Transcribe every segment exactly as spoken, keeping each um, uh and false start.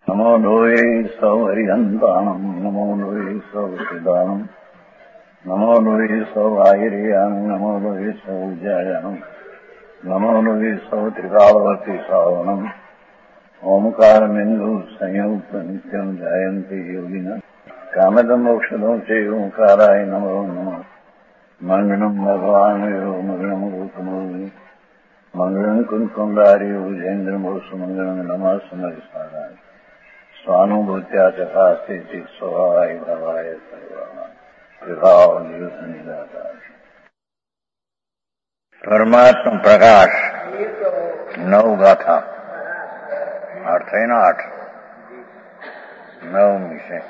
नमो लोये सौहरिहन्ताणम् नमो लोये सौहृदानम् नमो लोये सौभागिर्यानम् नमो लोये सौजायानम् नमो लोये सौत्रिकावती सावनम् ओंकारमिन्दु संयुक्त नित्यम् जायन्ति योगिनः कामदम् मोक्षदम् च ओंकाराय नमो नमः मङ्गलम् भगवान् यो मङ्गलम् रूपमोहि मङ्गलम् कुन्कुण्डारि भुजेन्द्रमोसु मङ्गलम् नमः समरिसाराय स्वानुभूत्या चकास्ते स्वभावाय भवाय सर्वभाव परमात्मा प्रकाश नव गाथा आठ है ना आठ नव विषय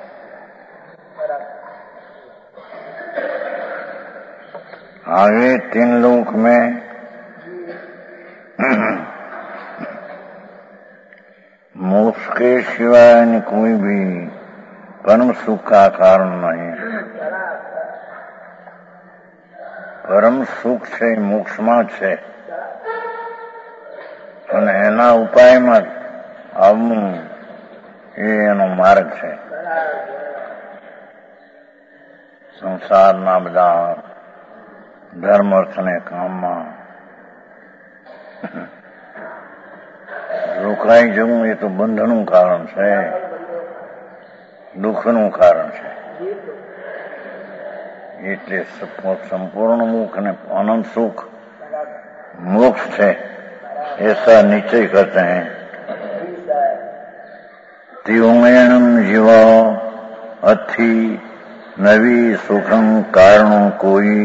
आगे तीन लोक में मोक्ष के सिवाय कोई भी परम सुख का कारण नहीं। परम सुख છે મોક્ષમાં છે અને એના ઉપાયમાં આવવું એ એનો માર્ગ છે। સંસારના બધા ધર્મ અર્થને કામમાં રોકાઈ જવું એ તો બંધનું કારણ છે, દુઃખનું કારણ છે। એટલે संपूर्ण मुख ने अनंत सुख मोक्ष है ऐसा निश्चय करते हैं। त्योमेणम जीवा अथि नवी सुखम कारणों कोई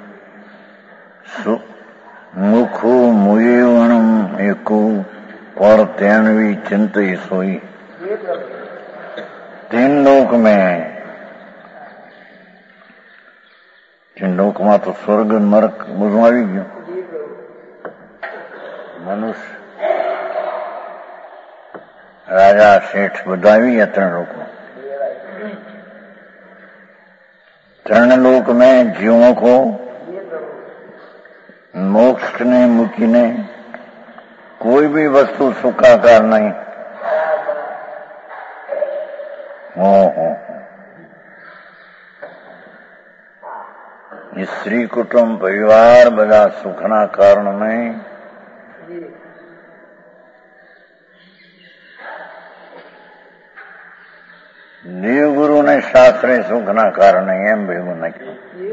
मुखो मुयेवणम एको पर तेनवी चिंतई सोई। तीन लोक में लोकમાં તો સ્વર્ગ નરક બધું આવી ગયું। મનુષ્ય રાજા શેઠ બધા આવી ગયા ત્રણ લોકો। ત્રણ लोक में जीवों को मोक्ष ने મૂકીને कोई भी वस्तु सुखाकार नहीं। हो हो स्त्री कुटुंब परिवार બધા સુખના કારણ નહીં। દેવગુરુ ને શાસ્ત્રે સુખના કારણ નહીં એમ ભેગું નાખ્યું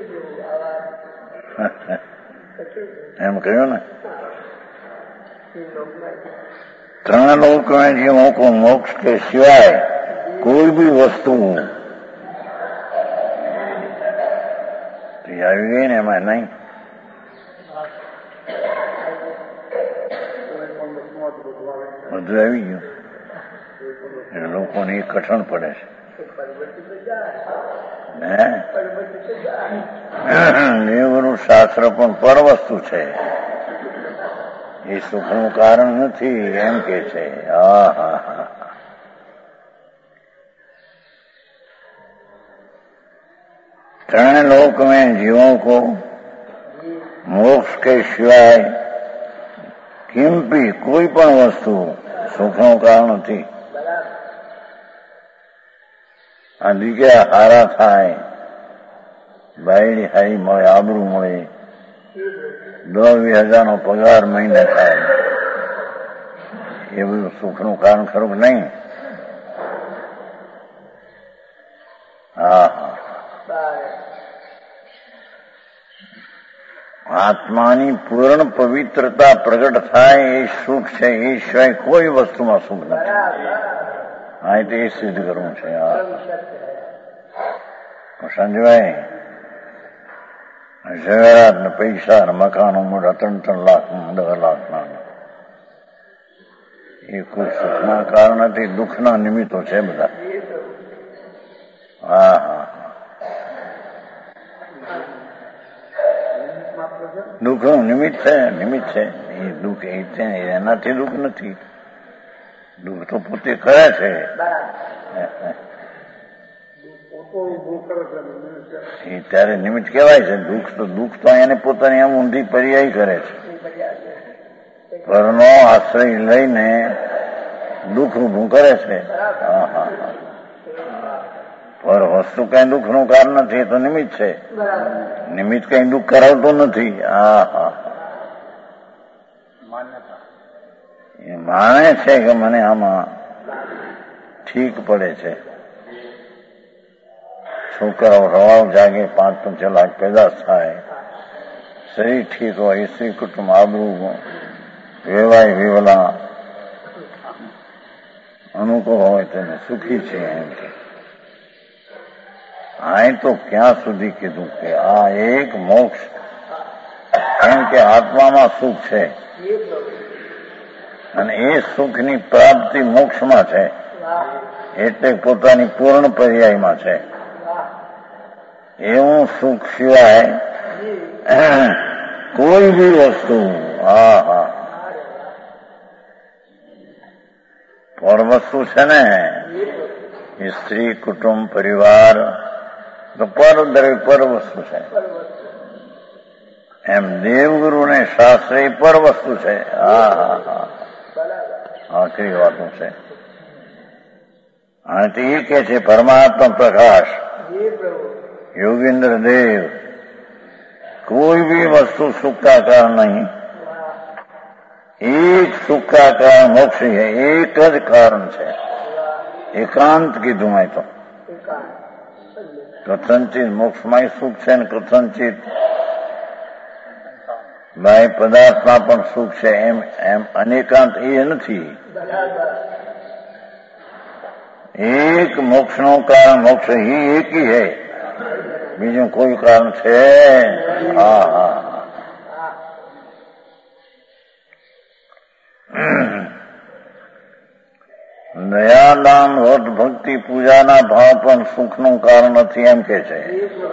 એમ કહ્યું ને। ત્રણ लोक में जीवों को मोक्ष के सिवाय कोई भी वस्तु આવી ગઈ ને એમાં નહીં। બધું આવી ગયું એટલે લોકોને એ કઠણ પડે છે। દેવગુરુ શાસ્ત્ર પણ પર વસ્તુ છે, એ સુખનું કારણ નથી એમ કે છે। હા હા હા त्रण लोक में जीवों को मोक्ष के सिवाय किंपी कोई पण वस्तु सुखનું કારણ નથી। આ દીકરા હારા થાય, બાયડી હારી મળે, આબરૂ મળે, દસ વીસ હજારનો પગાર મહિને થાય, એ બધું સુખનું કારણ ખરું કે નહીં? હા હા આત્માની પૂર્ણ પવિત્રતા પ્રગટ થાય એ સુખ છે, એ સિવાય કોઈ વસ્તુમાં સુખ નથી। હા એટલે એ સિદ્ધ કરવું છે। સંજવાય ઝવેરાત ને પૈસા ને મકાનો મોટા ત્રણ ત્રણ લાખ દસ લાખના એ કોઈ સુખના કારણ નથી, દુઃખના નિમિત્તો છે બધા। હા હા દુઃખનું નિમિત્ત છે, નિમિત્ત છે એ દુઃખ એ છે એનાથી દુઃખ નથી, દુઃખ તો પોતે કરે છે। એ ત્યારે નિમિત્ત કહેવાય છે। દુઃખ તો દુઃખ તો એને પોતાની આમ ઊંધી પર્યાય કરે છે। પરનો આશ્રય લઈને દુઃખ ઊભું કરે છે. હા હા પર વસ્તુ કઈ દુઃખનું કારણ નથી, એ તો નિમિત્ત છે. નિમિત્ત કઈ દુઃખ કરાવતું નથી. હા હા એ માને છે કે મને આમાં ઠીક પડે છે. છોકરાઓ રવાવ જાગે, પાંચ પાંચ લાખ પેદાશ થાય, શરીર ઠીક હોય, સ્ત્રી કુટુંબ આબરૂ વેવાય વેવલા અનુકૂળ હોય તેને સુખી છે એમ કે. આ તો ક્યાં સુધી કીધું કે આ એક મોક્ષ, કેમ કે આત્મામાં સુખ છે અને એ સુખની પ્રાપ્તિ મોક્ષમાં છે, એટલે પોતાની પૂર્ણ પર્યાયમાં છે. એવું સુખ સિવાય કોઈ બી વસ્તુ હા હા પર વસ્તુ છે ને, સ્ત્રી કુટુંબ પરિવાર તો પર દરેક પર વસ્તુ છે. એમ દેવગુરુ ને શાસ્ત્ર એ પર વસ્તુ છે. હા હા હા આખરી વાતો છે. અને તે એ કે છે પરમાત્મા પ્રકાશ યોગેન્દ્ર દેવ કોઈ બી વસ્તુ સુખ કા કારણ નહીં, એક સુખ કા કારણ મોક્ષ है, એક જ કારણ છે. એકાંત કીધું મેં તો. કથનચિત મોક્ષમાં સુખ છે ને કથનચિત બાહ્ય પદાર્થમાં પણ સુખ છે, એમ એમ અનેકાંત એ નથી. એક મોક્ષનું કારણ મોક્ષ ही एक ही है, બીજું કોઈ કારણ છે. હા હા દયાદાન વ્રત ભક્તિ પૂજાના ભાવ પણ સુખનું કારણ નથી એમ કે છે.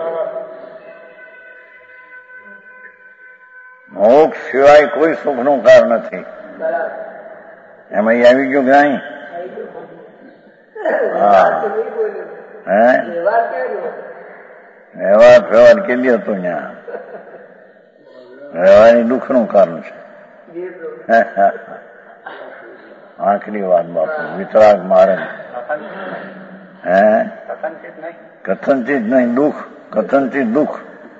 મોક્ષ સિવાય કોઈ સુખનું કારણ નથી. એમાં આવી ગયું કે નહીં? હા હે વ્યવહાર વ્યવહાર કેલી હતો ત્યાં વ્યવહાર એ દુઃખનું કારણ છે. આખરી વાત બાપુ વિતરાગ મારે હે કથનચિત નહીં દુઃખ, કથનચિત દુઃખ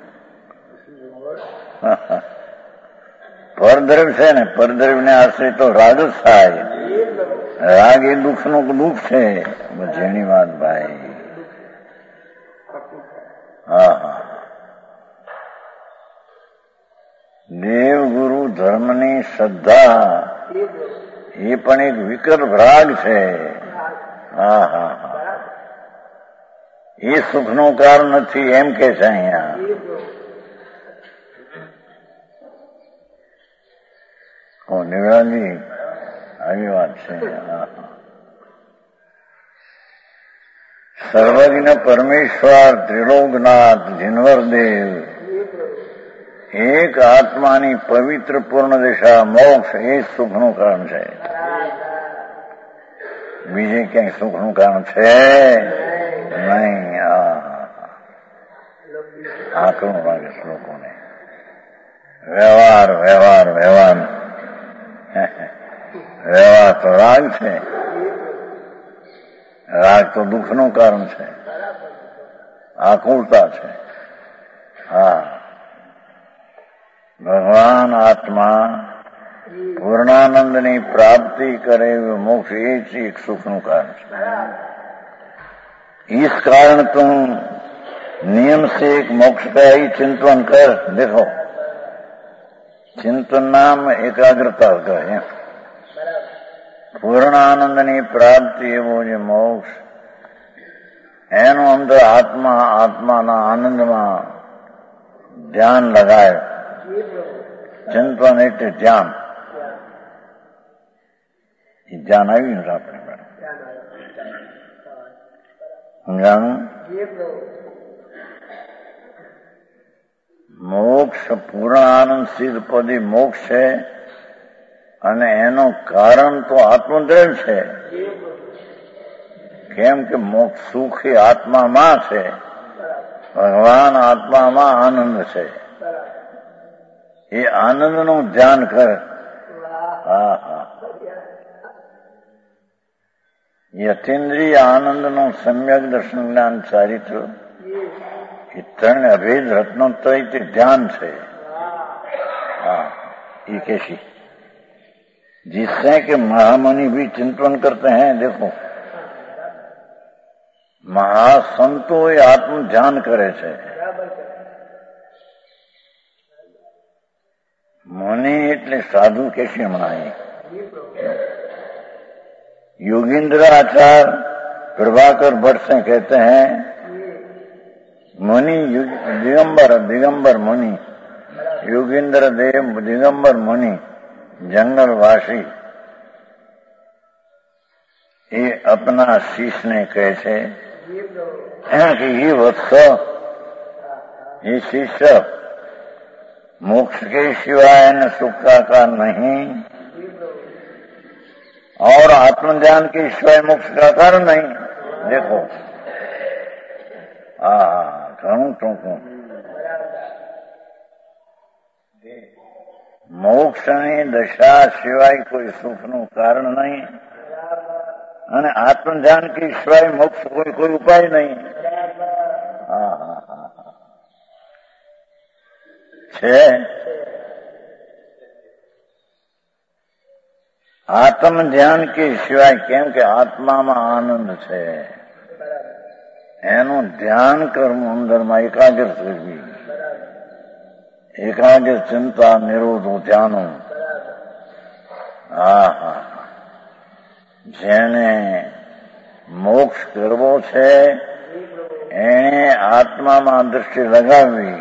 પરદ્રવ્ય છે ને, પરદ્રવ્ય ને આશ્રય તો રાગ જ થાય. રાગ એ દુઃખ નું દુઃખ છે. જેની વાત ભાઈ. હા હા દેવગુરુ ધર્મની શ્રદ્ધા એ પણ એક વિકલ્પ રાગ છે. હા હા હા એ સુખનું કારણ નથી એમ કે છે અહીંયા. ઓ નિવરાજી આવી વાત છે. સર્વજ્ઞ પરમેશ્વર ત્રિલોકનાથ જીનવરદેવ એક આત્માની પવિત્ર પૂર્ણ દિશા મોક્ષ એ સુખનું કારણ છે. બીજે ક્યાંય સુખનું કારણ છે નહીં. આકરું લાગે શ્લોકોને. વ્યવહાર વ્યવહાર વ્યવહાર વ્યવહાર તો રાગ છે. રાગ તો દુઃખનું કારણ છે, આકુળતા છે. હા ભગવાન આત્મા પૂર્ણાનંદની પ્રાપ્તિ કરે મોક્ષ એ જ એક સુખનું કારણ છે. इस कारण तुम नियम से एक मोक्ष का ही चिंतन कर. देखो चिंतन नाम एकाग्रता का પૂર્ણ આનંદની પ્રાપ્તિ એવો જે મોક્ષ એનો અંદર આત્મા આત્માના આનંદમાં ધ્યાન લગાય. ચિંતન એટલે ધ્યાન. એ ધ્યાન આવ્યું ને આપણે સમજાણું. મોક્ષ પૂર્ણ આનંદ સિદ્ધ પદી મોક્ષ છે અને એનું કારણ તો આત્મદ્રવ્ય છે. કેમ કે મોક્ષ સુખ એ આત્મામાં છે, ભગવાન આત્મામાં આનંદ છે. એ આનંદનું ધ્યાન કર. હા હા યતીન્દ્રિય આનંદનું સમ્યક દર્શન જ્ઞાન ચારિત્ર એ ત્રણ અભેદ રત્નોત્તરી તે ધ્યાન છે. हाँ ये कैसी जिससे कि महामुनि भी चिंतन करते हैं. देखो महासंतो ये आत्म ध्यान करे छे. मुनि એટલે સાધુ कैसे मनाए. योगींद्र आचार्य प्रभाकर भट्ट से कहते हैं मुनि दिगंबर दिगंबर मुनि योगेंद्र देव दिगंबर मुनि जंगलवासी ये अपना शीश ने कहे छे कि ये वत्स ये शिष्य मोक्ष के सिवाय न सुख का कारण नहीं और आत्मज्ञान के सिवाय मोक्ष का कारण नहीं. देखो आ घणું ટૂંકું. મોક્ષની દશા સિવાય કોઈ સુખનું કારણ નહીં અને આત્મધ્યાન કે સિવાય મોક્ષ કોઈ કોઈ ઉપાય નહીં. હા હા હા છે. આત્મધ્યાન કે સિવાય કેમ કે આત્મામાં આનંદ છે એનું ધ્યાન કરવું અંદરમાં એકાગ્ર કરવી. એકાગ્ર ચિંતા નિરોધું ધ્યાનું. હા હા જેને મોક્ષ કરવો છે એને આત્મામાં દ્રષ્ટિ લગાવવી.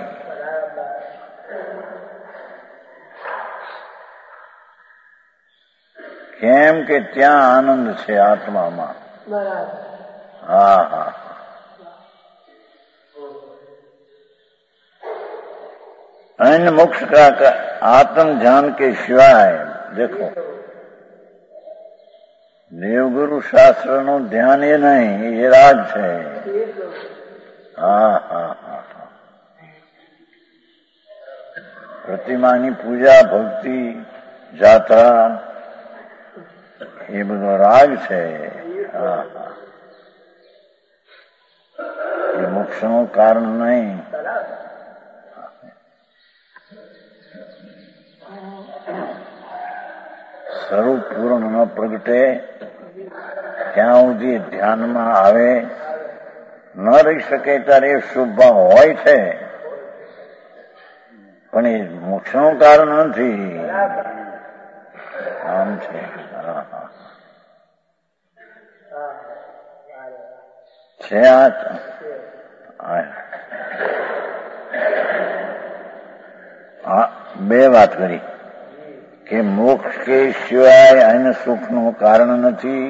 કેમ કે ત્યાં આનંદ છે આત્મામાં. હા હા अन्य मोक्ष का आत्म ध्यान के सिवाय देखो देवगुरु शास्त्र नो ध्यान ये नहीं ये राज है. हाँ हाँ हाँ प्रतिमानी पूजा भक्ति जात्रा ये બધો રાગ છે. હા હા ये મોક્ષનું કારણ નહીં. સ્વરૂપ પૂર્ણ ન પ્રગટે ત્યાં સુધી ધ્યાનમાં આવે ન રહી શકે ત્યારે એ શુભ ભાવ હોય છે પણ એ મોક્ષનું કારણ નથી. આમ છે. હા હા છે. આ બે વાત કરી કે મોક્ષ કે સિવાય અન્ય સુખનું કારણ નથી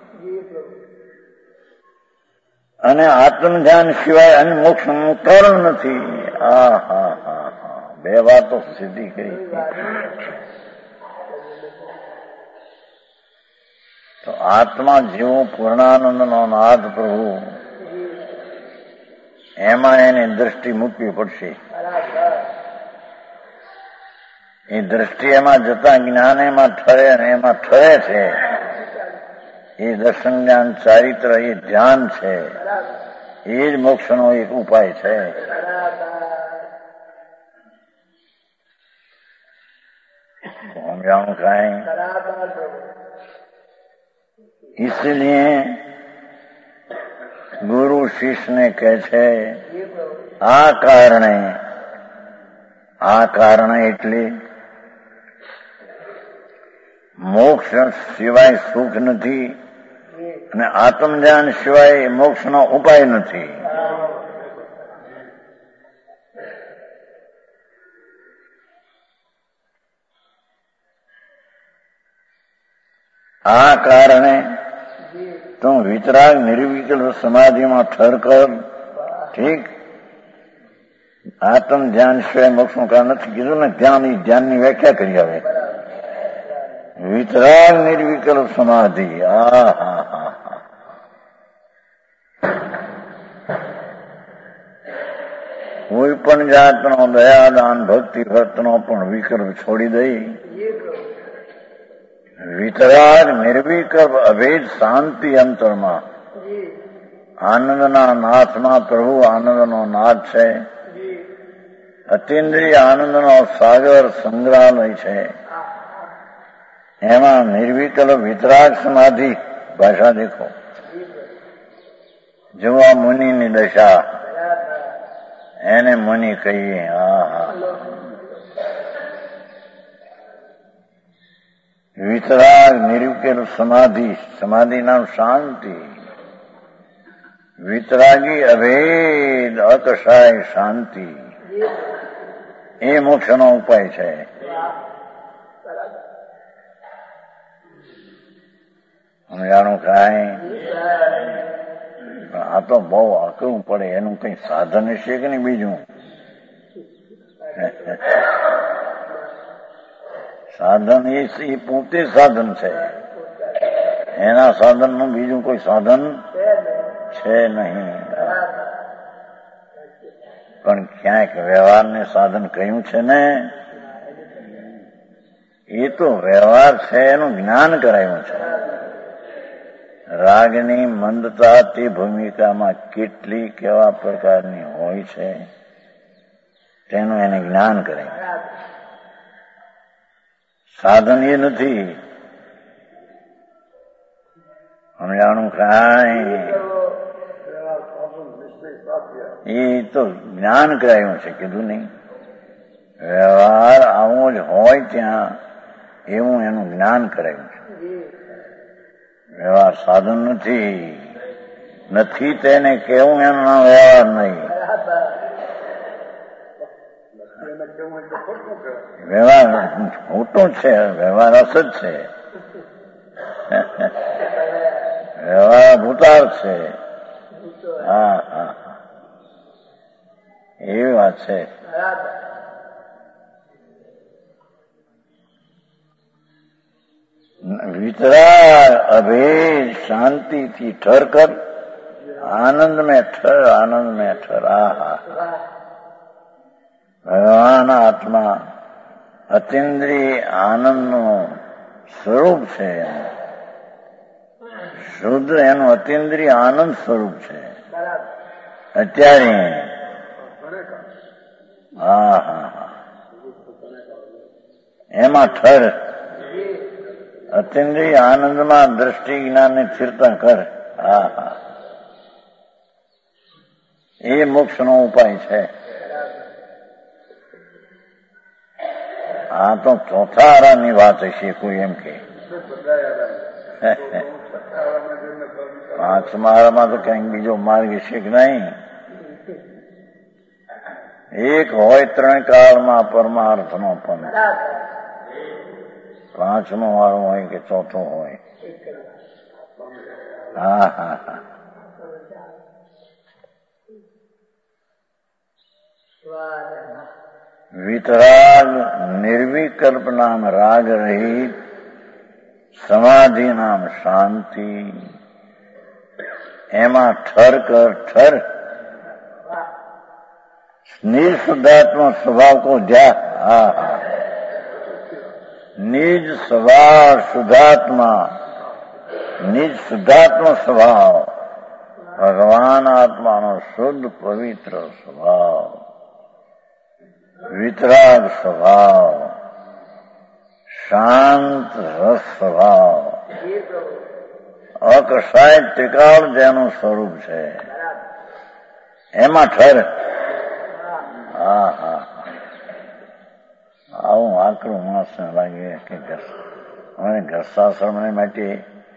અને આત્મધ્યાન સિવાય અન્ય મોક્ષનું કારણ નથી. હા હા હા હા બે વાતો સિદ્ધિ કરી. તો આત્મા જેવો પૂર્ણાનંદનો નાદ પ્રભુ એમાં એની દ્રષ્ટિ મૂકવી પડશે. એ દ્રષ્ટિ એમાં જતા જ્ઞાન એમાં ઠરે અને એમાં ઠરે છે. એ દર્શન જ્ઞાન ચારિત્ર એ ધ્યાન છે. એ જ મોક્ષનો એક ઉપાય છે. સમજાણું કાંઈ? इसलिए गुरु शिष्य ने કહે છે આ કારણે આ કારણે એટલે મોક્ષ સિવાય સુખ નથી અને આત્મજ્ઞાન સિવાય મોક્ષનો ઉપાય નથી. આ કારણે તું વિતરાગ નિર્વિકલ્પ સમાધિમાં ઠર કર. ઠીક. આત્મ ધ્યાન સિવાય મોક્ષનું કારણ નથી કીધું ને. ધ્યાન ધ્યાનની વ્યાખ્યા કરી આવે. વિતરાગ નિર્વિકલ્પ સમાધિ. આ હા હા હા કોઈ પણ જાતનો દયાદાન ભક્તિ વ્રતનો પણ વિકલ્પ છોડી દઈ વિતરાગ નિર્વિકલ્પ અભેદ શાંતિ અંતરમાં આનંદના નાથમાં પ્રભુ આનંદનો નાથ છે. અતિન્દ્રિય આનંદનો સાગર સંગ્રહાલય છે. એમાં નિર્વિકલ્પ વિતરાગ સમાધિ ભાષા દેખો. જો આ મુનિની દશા એને મુનિ કહીએ. હા હા વિતરાગ નિર્વિકલ્પ સમાધિ, સમાધિ નામ શાંતિ. વિતરાગી અભેદ અકશાય શાંતિ એ મોક્ષનો ઉપાય છે. સમજાણું કાંઈ? આ તો બહુ આકરું પડે. એનું કઈ સાધન છે કે નહીં? બીજું સાધન એ પોતે સાધન છે. એના સાધનનું બીજું કોઈ સાધન છે નહીં. પણ ક્યાંક વ્યવહારને સાધન કહ્યું છે ને, એ તો વ્યવહાર છે એનું જ્ઞાન કરાયું છે. રાગની મંદતા તે ભૂમિકામાં કેટલી કેવા પ્રકારની હોય છે તેનું એને જ્ઞાન કરાયું. સાધન એ નથી. સમજાણું કાંઈ? એ તો જ્ઞાન કરાયું છે. કીધું નહીં વ્યવહાર આવો જ હોય ત્યાં એવું એનું જ્ઞાન કરાયું છે. વ્યવહાર સાધન નથી. નથી તેને કેવું એનું નામ વ્યવહાર નહીં. વ્યવહાર ખોટું છે. વ્યવહાર અસત છે. વ્યવહાર ભૂતાર છે. હા હા એવી વાત છે. वितराग अभेद शांति की ठहर कर आनंद में ठहर, आनंद में ठहरा. भगवान आत्मा अतीन्द्रिय आनंद નું સ્વરૂપ છે. શુદ્ધ એનું અતીન્દ્રિય આનંદ સ્વરૂપ છે. અત્યારે હા હા હા એમાં ઠર. અતિન્દ્રિય આનંદમાં દ્રષ્ટિ જ્ઞાનને સ્થિરતા કર. હા હા એ મોક્ષનો ઉપાય છે. આ તો ચોથા આરાની વાત હશે કોઈ એમ કે. પાંચમા આરામાં તો કઈક બીજો માર્ગ છે કે નહીં? એક હોય ત્રણ કાળમાં પરમાર્થનો પંથ. પાંચમો વાળો હોય કે ચોથો હોય. હા હા હા વિતરાગ નિર્વિકલ્પ નામ રાગ રહિત, સમાધિ નામ શાંતિ. એમાં ઠર કર ઠર. નિઃશુદ્ધાત્મા સ્વભાવ કો ધ્યાન. હા હા નિજ સ્વભાવ શુદ્ધાત્મા, નિજ શુદ્ધાત્મા સ્વભાવ ભગવાન આત્માનો શુદ્ધ પવિત્ર સ્વભાવ, વિતરાગ સ્વભાવ, શાંત રસ સ્વભાવ, અકસાય ટીકાળ જેનું સ્વરૂપ છે એમાં ઠર. હા હા આવું આકરું માણસને લાગે કે હવે ઘરસાશ્રમ માટે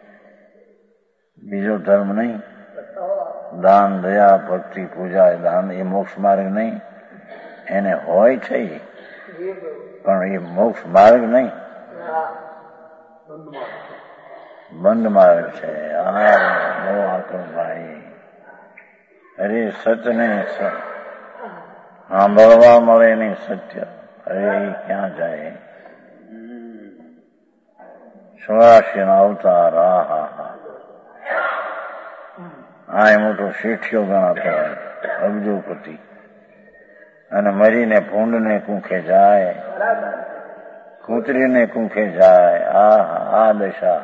બીજો ધર્મ નહીં. દાન દયા ભક્તિ પૂજા દાન એ મોક્ષ માર્ગ નહીં. એને હોય છે પણ એ મોક્ષ માર્ગ નહીં, બંધ માર્ગ છે. આ બહુ આકરું ભાઈ. અરે સત્યને સાંભળવા મળે નહીં સત્ય. અરે એ ક્યાં જાય? ચોરાશી નો અવતાર. આ હા હા આ એ મોટો શેઠિયો ગણાતો હોય, અબજોપતિ. અને મરીને ભૂંડને કુંખે જાય. કૂતરીને કુંખે જાય. આ આ દશા.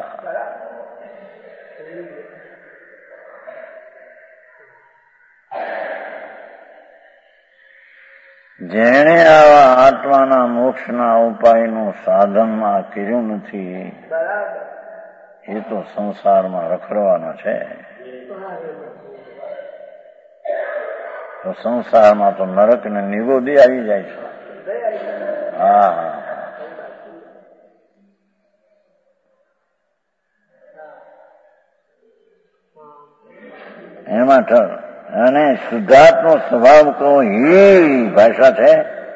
જેણે આવા આત્માના મોક્ષના ઉપાયનું સાધન આ કર્યું નથી એ તો સંસારમાં રખડવાનો છે. તો સંસારમાં તો નરક ને નિગોદી આવી જાય છે. હા એમાં ઠર અને શુદ્ધાત્મો સ્વભાવ કહો હી ભાષા છે.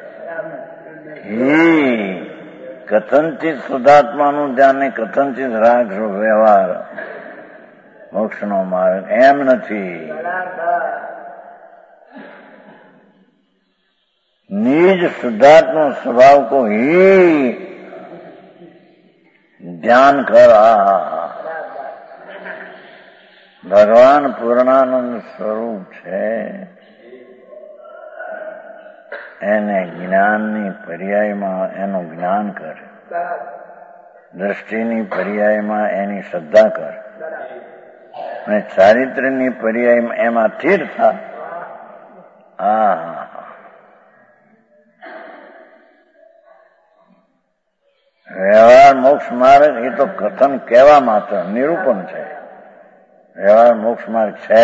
હી કથનચિત શુદ્ધાત્માનું ધ્યાન ને કથનચિત રાગ વ્યવહાર મોક્ષનો માર્ગ એમ નથી. નિજ શુદ્ધાત્મો સ્વભાવ કો હી ધ્યાન કર. ભગવાન પૂર્ણાનંદ સ્વરૂપ છે. એને જ્ઞાનની પર્યાયમાં એનું જ્ઞાન કર, દ્રષ્ટિની પર્યાયમાં એની શ્રદ્ધા કર અને ચારિત્ર્યની પર્યાયમાં એમાં સ્થિર થા. આ વ્યવહાર મોક્ષ માર્ગ એ તો કથન કહેવા માત્ર નિરૂપણ છે. વ્યવહાર મોક્ષ માર્ગ છે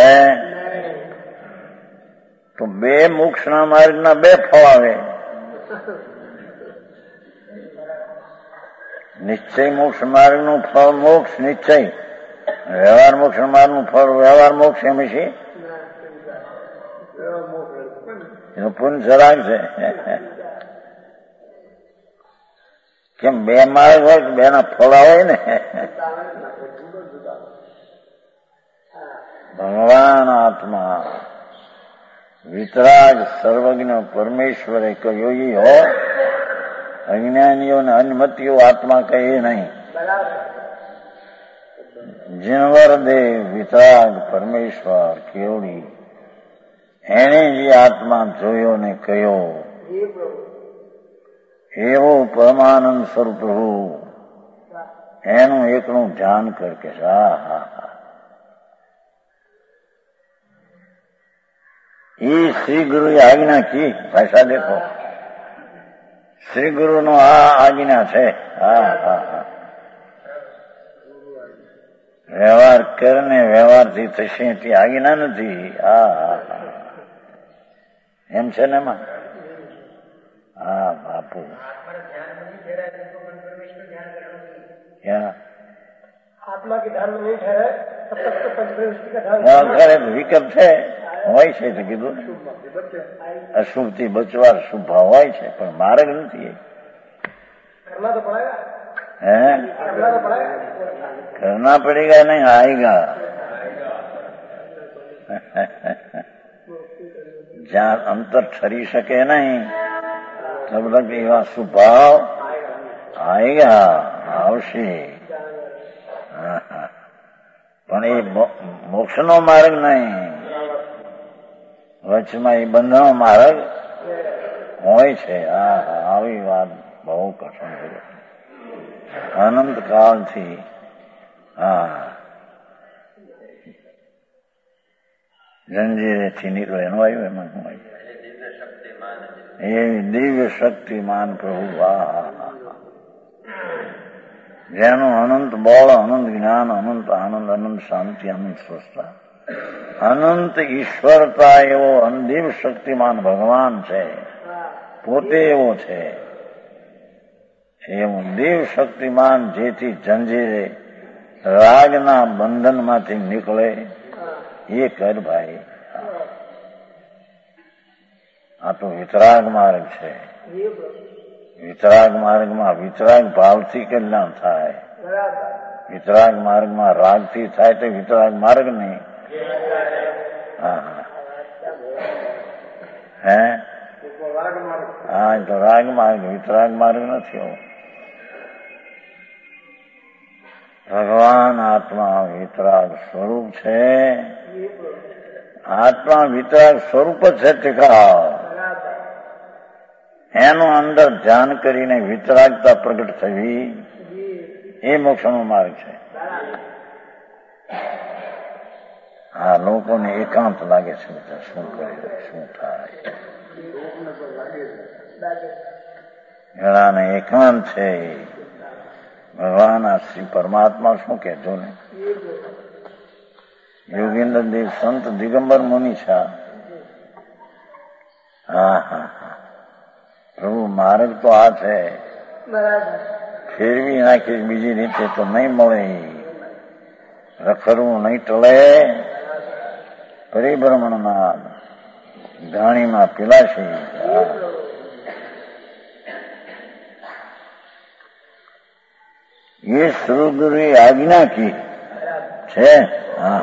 તો બે મોક્ષના માર્ગના બે ફળ આવે. નિશ્ચય મોક્ષ માર્ગનું ફળ મોક્ષ નિશ્ચય, વ્યવહાર મોક્ષ માર્ગનું ફળ વ્યવહાર મોક્ષ. એમ છે એનો પૂર્ણ સરાગ છે. કેમ બે માર્ગ હોય તો બે ના ફળ હોય ને. ભગવાન આત્મા વિતરાગ સર્વજ્ઞ પરમેશ્વરે કહ્યું હો. અજ્ઞાનીઓને અનમતીઓ આત્મા કહે નહીં. જીનવર દેવ વિતરાગ પરમેશ્વર કેવડી એને જે આત્મા જોયો ને કહ્યો એવો પરમાનંદ સ્વરૂપ પ્રભુ એનું એકનું ધ્યાન કર કે હા હા હા. એ શ્રી ગુરુ આજ્ઞા કી ભાષા દેખો. શ્રી ગુરુ નો આ આજ્ઞા છે. હા હા હા. વ્યવહાર કર ને વ્યવહારથી થશે તે આજ્ઞા નથી. હા હા હા એમ છે ને એમાં. હા બાપુ क्या आत्मा के ध्यान में नहीं ठहरे तब तक तो पंचप्रविष्टि का ध्यान करे विकल्प છે હોય છે તો કીધું અશુભથી બચવા શુભ ભાવ હોય છે પણ માર્ગ નથી. करना तो पड़ेगा. हैं करना तो पड़ेगा. करना पड़ेगा नहीं आएगा. જ્યાં અંતર ઠરી શકે નહીં તબ તક એવા સ્વભાવ આएगा આવશે. પણ એ મોક્ષનો માર્ગ નહીં. વચમાં એ બંધનો માર્ગ હોય છે. હા આવી વાત બહુ કઠણ છે. અનંત કાળથી હા જંજીરેથી નીકળે એનું આવ્યું એમાં શું આવ્યું? એવી દિવ્ય શક્તિમાન પ્રભુ. આ જેનું અનંત બળ, અનંત જ્ઞાન, અનંત આનંદ, અનંત શાંતિ, અનંત સ્વસ્થતા, અનંત ઈશ્વરતા એવો દિવ્ય શક્તિમાન ભગવાન છે. પોતે એવો છે. એવું દિવ્ય શક્તિમાન જેથી જંજીરે રાગના બંધનમાંથી નીકળે એ કર ભાઈ. આ તો વિતરાગ માર્ગ છે. વિતરાગ માર્ગમાં વિતરાગ ભાવથી કલ્યાણ થાય. વિતરાગ માર્ગમાં રાગથી થાય તો વિતરાગ માર્ગ નહીં. હા હે હા તો રાગ માર્ગ વિતરાગ માર્ગ નથી. ભગવાન આત્મા વિતરાગ સ્વરૂપ છે. આત્મા વિતરાગ સ્વરૂપ જ છે. ટીકા એનું અંદર ધ્યાન કરીને વિતરાગતા પ્રગટ થવી એ મોક્ષનો માર્ગ છે. આ લોકોને એકાંત લાગે છે, બધા શું કરે શું થાય. ઘણાને એકાંત છે. ભગવાન આ શ્રી પરમાત્મા શું કહેજો ને. યોગેન્દ્ર દેવ સંત દિગંબર મુનિ છે. હા હા હા પ્રભુ માર્ગ તો આ છે, ફેરવી નાખી બીજી રીતે તો નહીં મળે. રખડવું નહીં ટળે, પરિભ્રમણના ગાણીમાં પીલાશે. એ સદગુરુએ આજ્ઞા કી છે. હા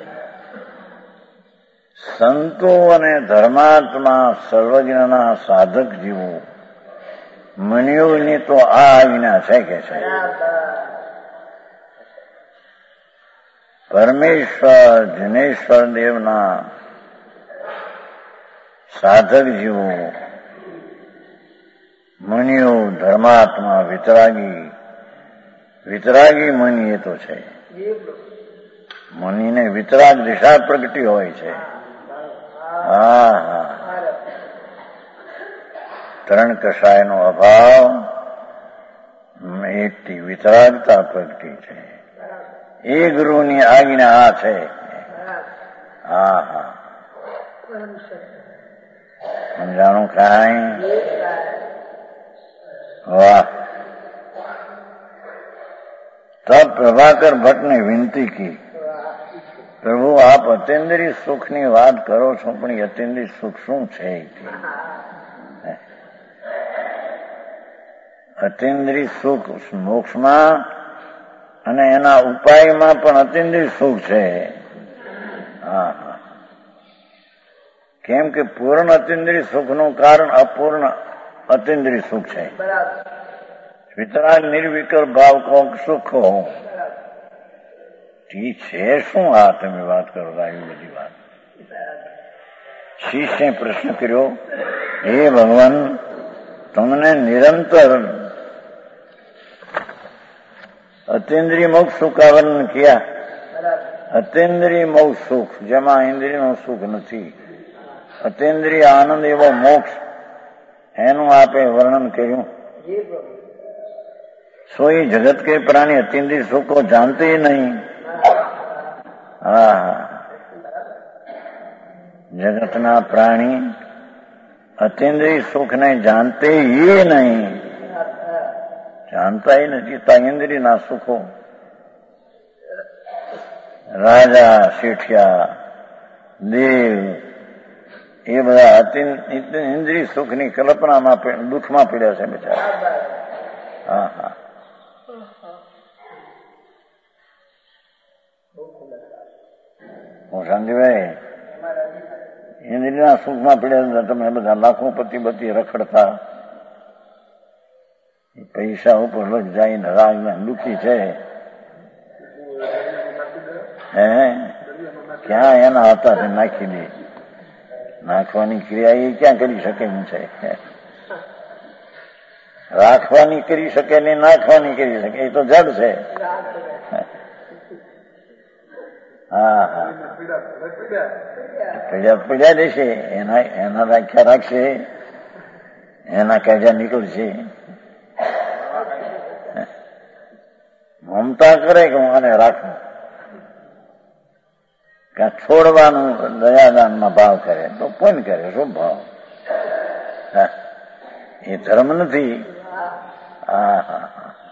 સંતો અને ધર્માત્મા સર્વજ્ઞના સાધક જીવો મનિયોની તો આ આજ્ઞા છે કે છે. પરમેશ્વર જનેશ્વર દેવના સાધક જીવો મુનિઓ ધર્માત્મા વિતરાગી વિતરાગી મુનિ એ તો છે. મુનિને વિતરાગ દિશા પ્રગટી હોય છે. હા હા ત્રણ કષાયનો અભાવ એકથી વિતરાગતા પ્રગટી છે. એ ગુરુની આજ્ઞા આ છે. હા હા સમજાણું કાંઈ? વાહ. તબ પ્રભાકર ભટ્ટને વિનંતી કી, પ્રભુ આપ અતિન્દ્રિય સુખની વાત કરો છો, પણ એ અતિન્દ્રિય સુખ શું છે? અતિન્દ્રિય સુખ મોક્ષમાં અને એના ઉપાયમાં પણ અતિન્દ્રિય સુખ છે. હા હા કેમ કે પૂર્ણ અતિન્દ્રિય સુખનું કારણ અપૂર્ણ અતિન્દ્રિય સુખ છે. વિતરાગ નિર્વિકલ્પ ભાવ કહો સુખ હો. ઠીક છે શું આ તમે વાત કરો આવી બધી વાત? શિષ્ય પ્રશ્ન કર્યો, હે ભગવાન, તમને નિરંતર અતિન્દ્રિય મોક્ષ સુખ का वर्णन किया. અતિન્દ્રિય મોક્ષ સુખ જેમાં ઇન્દ્રિયનું સુખ નથી, અતિન્દ્રિય આનંદ એવો મોક્ષ, એનું આપે વર્ણન કર્યું. સોઈ જગત કે પ્રાણી અતિન્દ્રિય સુખ को जानते ही नहीं. હા જગતના પ્રાણી અતિન્દ્રિય સુખને જાણતે ही नहीं, जानता ही नहीं. इंद्रियના સુખો રાજા શેઠિયા દેવ એ બધા ઇન્દ્રિય સુખની કલ્પનામાં દુઃખમાં પીડ્યા છે બિચારા. હા હા હું શાંતિભાઈ ઇન્દ્રિયના સુખમાં પીડ્યા તમે બધા લાખોપતિ બધી રખડતા પૈસા ઉપર લગ જઈને રાગના દુઃખી છે. હે ક્યાં એના હતા તે નાખી દે. નાખવાની ક્રિયા એ ક્યાં કરી શકે એમ છે? રાખવાની કરી શકે ને નાખવાની કરી શકે, એ તો જડ છે. હા હા પીડ્યા પીડ્યા દેશે, એના એના રાખ્યા રાખશે, એના કાયદા નીકળશે. મમતા કરે કે હું આને રાખું, ક્યાં છોડવાનું દયાદાનમાં ભાવ કરે તો પણ કરે શું ભાવ? એ ધર્મ નથી. હા હા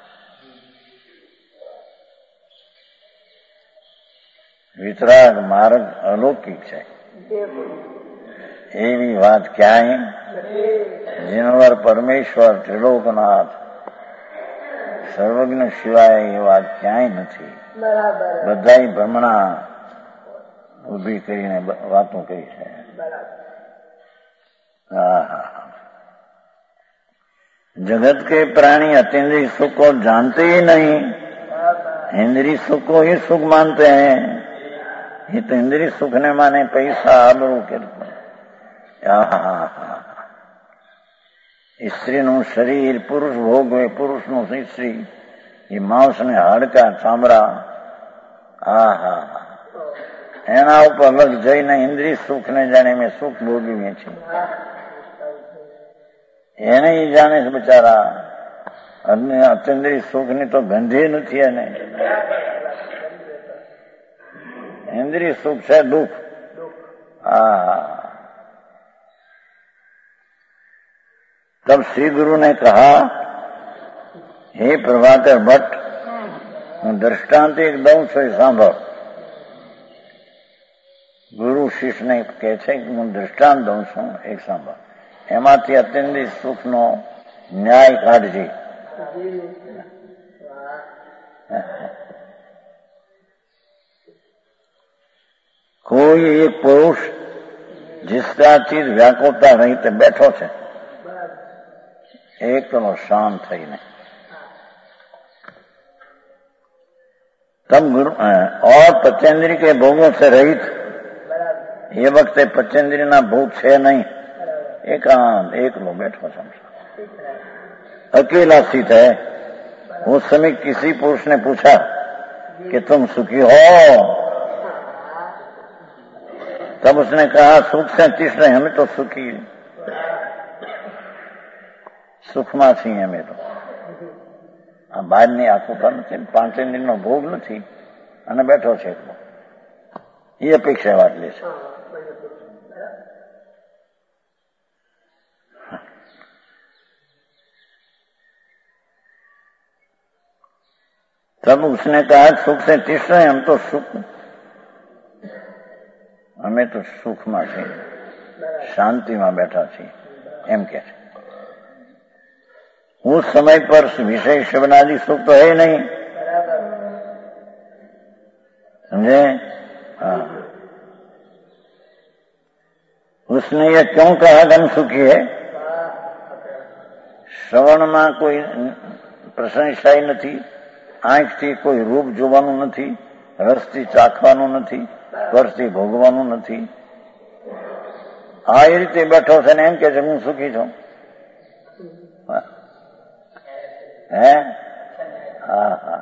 વિતરાગ માર્ગ અલૌકિક છે. એવી વાત ક્યાંય જીનવર પરમેશ્વર ત્રિલોકનાથ સર્વજ્ઞ સિવાય એ વાત ક્યાંય નથી. બધા ભ્રમણા ઉભી કરીને વાતો કરી છે. હા હા जगत के प्राणी अतीन्द्रिय सुख को जानते ही नहीं, इंद्रिय सुख को ही सुख मानते हैं. ये तो इंद्रिय सुख ने माने पैसा आबरू के સ્ત્રીનું શરીર પુરુષ ભોગવે, પુરુષનું સ્ત્રી, એ માંસ ને હાડકા ચામડા, હા હા હા એના ઉપર લગ જઈને ઇન્દ્રિય સુખ ને જાણે અમે સુખ ભોગવીએ છીએ. એને એ જાણે છે બિચારા, અચંદ્રી સુખ ની તો ગંધે નથી. એને इंद्रिय सुख से दुख. हाँ. तब श्री गुरु ने कहा, हे प्रभाकर भट्ट, હું દ્રષ્ટાંત એક દઉં છું એ સાંભળ. ગુરુ શિષ્યને કહે છે કે હું દ્રષ્ટાંત દઉં છું એક સાંભળ, એમાંથી અત્યંતિક સુખનો ન્યાય કાઢજે. कोई एक पुरुष जिसका चीज व्याकुलता रहित बैठो है, एक तो शांत थई नहीं. तब गुरु और पचेंद्री के भोगों से रहित, ये वक्त पचेंद्री ना भोग है नहीं, एकांत एक लो बैठो संसार, अकेला स्थित है. उस समय किसी पुरुष ने पूछा कि तुम सुखी हो? तब उसने कहा, सुख से तीसरे हमें तो सुखी, સુખમાં છીએ અમે તો. આ બહારની આકુતા નથી, પાંચે દિનનો ભોગ નથી અને બેઠો છે એટલો, એ અપેક્ષા વાત લે છે. तब उसने कहा, सुख से तीसरे हम तो सुख, અમે તો સુખમાં છીએ, શાંતિમાં બેઠા છીએ એમ કે છે. उस समय पर विषय श्रवणादि सुख तो है नहीं, समझे? हाँ. उसने ये क्यों कहा कि हम सुखी है? શ્રવણમાં કોઈ પ્રશંસાઈ નથી, આંખથી કોઈ રૂપ જોવાનું નથી, રસથી ચાખવાનું નથી, સ્પર્શથી ભોગવાનું નથી. આ એ રીતે બેઠો છે ને એમ કે છે હું સુખી છું. હે? હા હા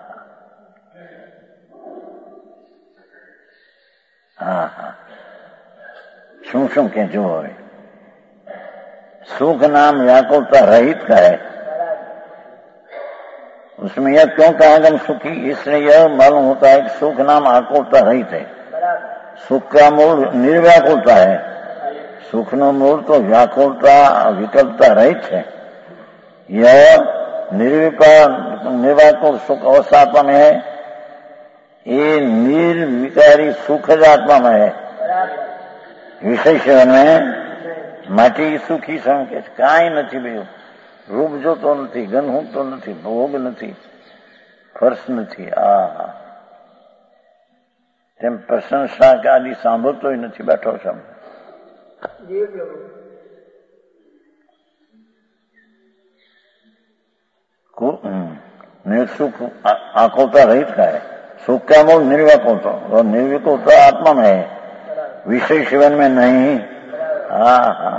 હા હા. શું શું કે જો હવે सुख नाम व्याकुलता रहित का है. उसमें यह क्यों कहा कि हम सुखी? इसलिए यह मालूम होता है कि सुख नाम आकुलता रहित है. सुख का मूल निर्व्याकुलता है. सुख नो मूल तो व्याकुलता विकल्पता रहित है. यह निर्विकार निर्व्याकुल सुख अवस्था आत्मा में है, ये निर्विकारी सुख ज आत्मा में है. विषय सेवन में માટે સુખી છું કે કાંઈ નથી, બીજું રૂપ જોતો નથી, ગંધ ઊંઘતો નથી, ભોગ નથી, ફર્શ નથી. આ તેમ પ્રશંસા કે આદિ સાંભળતો નથી, બેઠો છું. सुख आकुलता रहित का है. सुख का मूल निर्व्याकुलता, और निर्विकुलता आत्मा में है, विषय सेवन में नहीं. हाँ हाँ.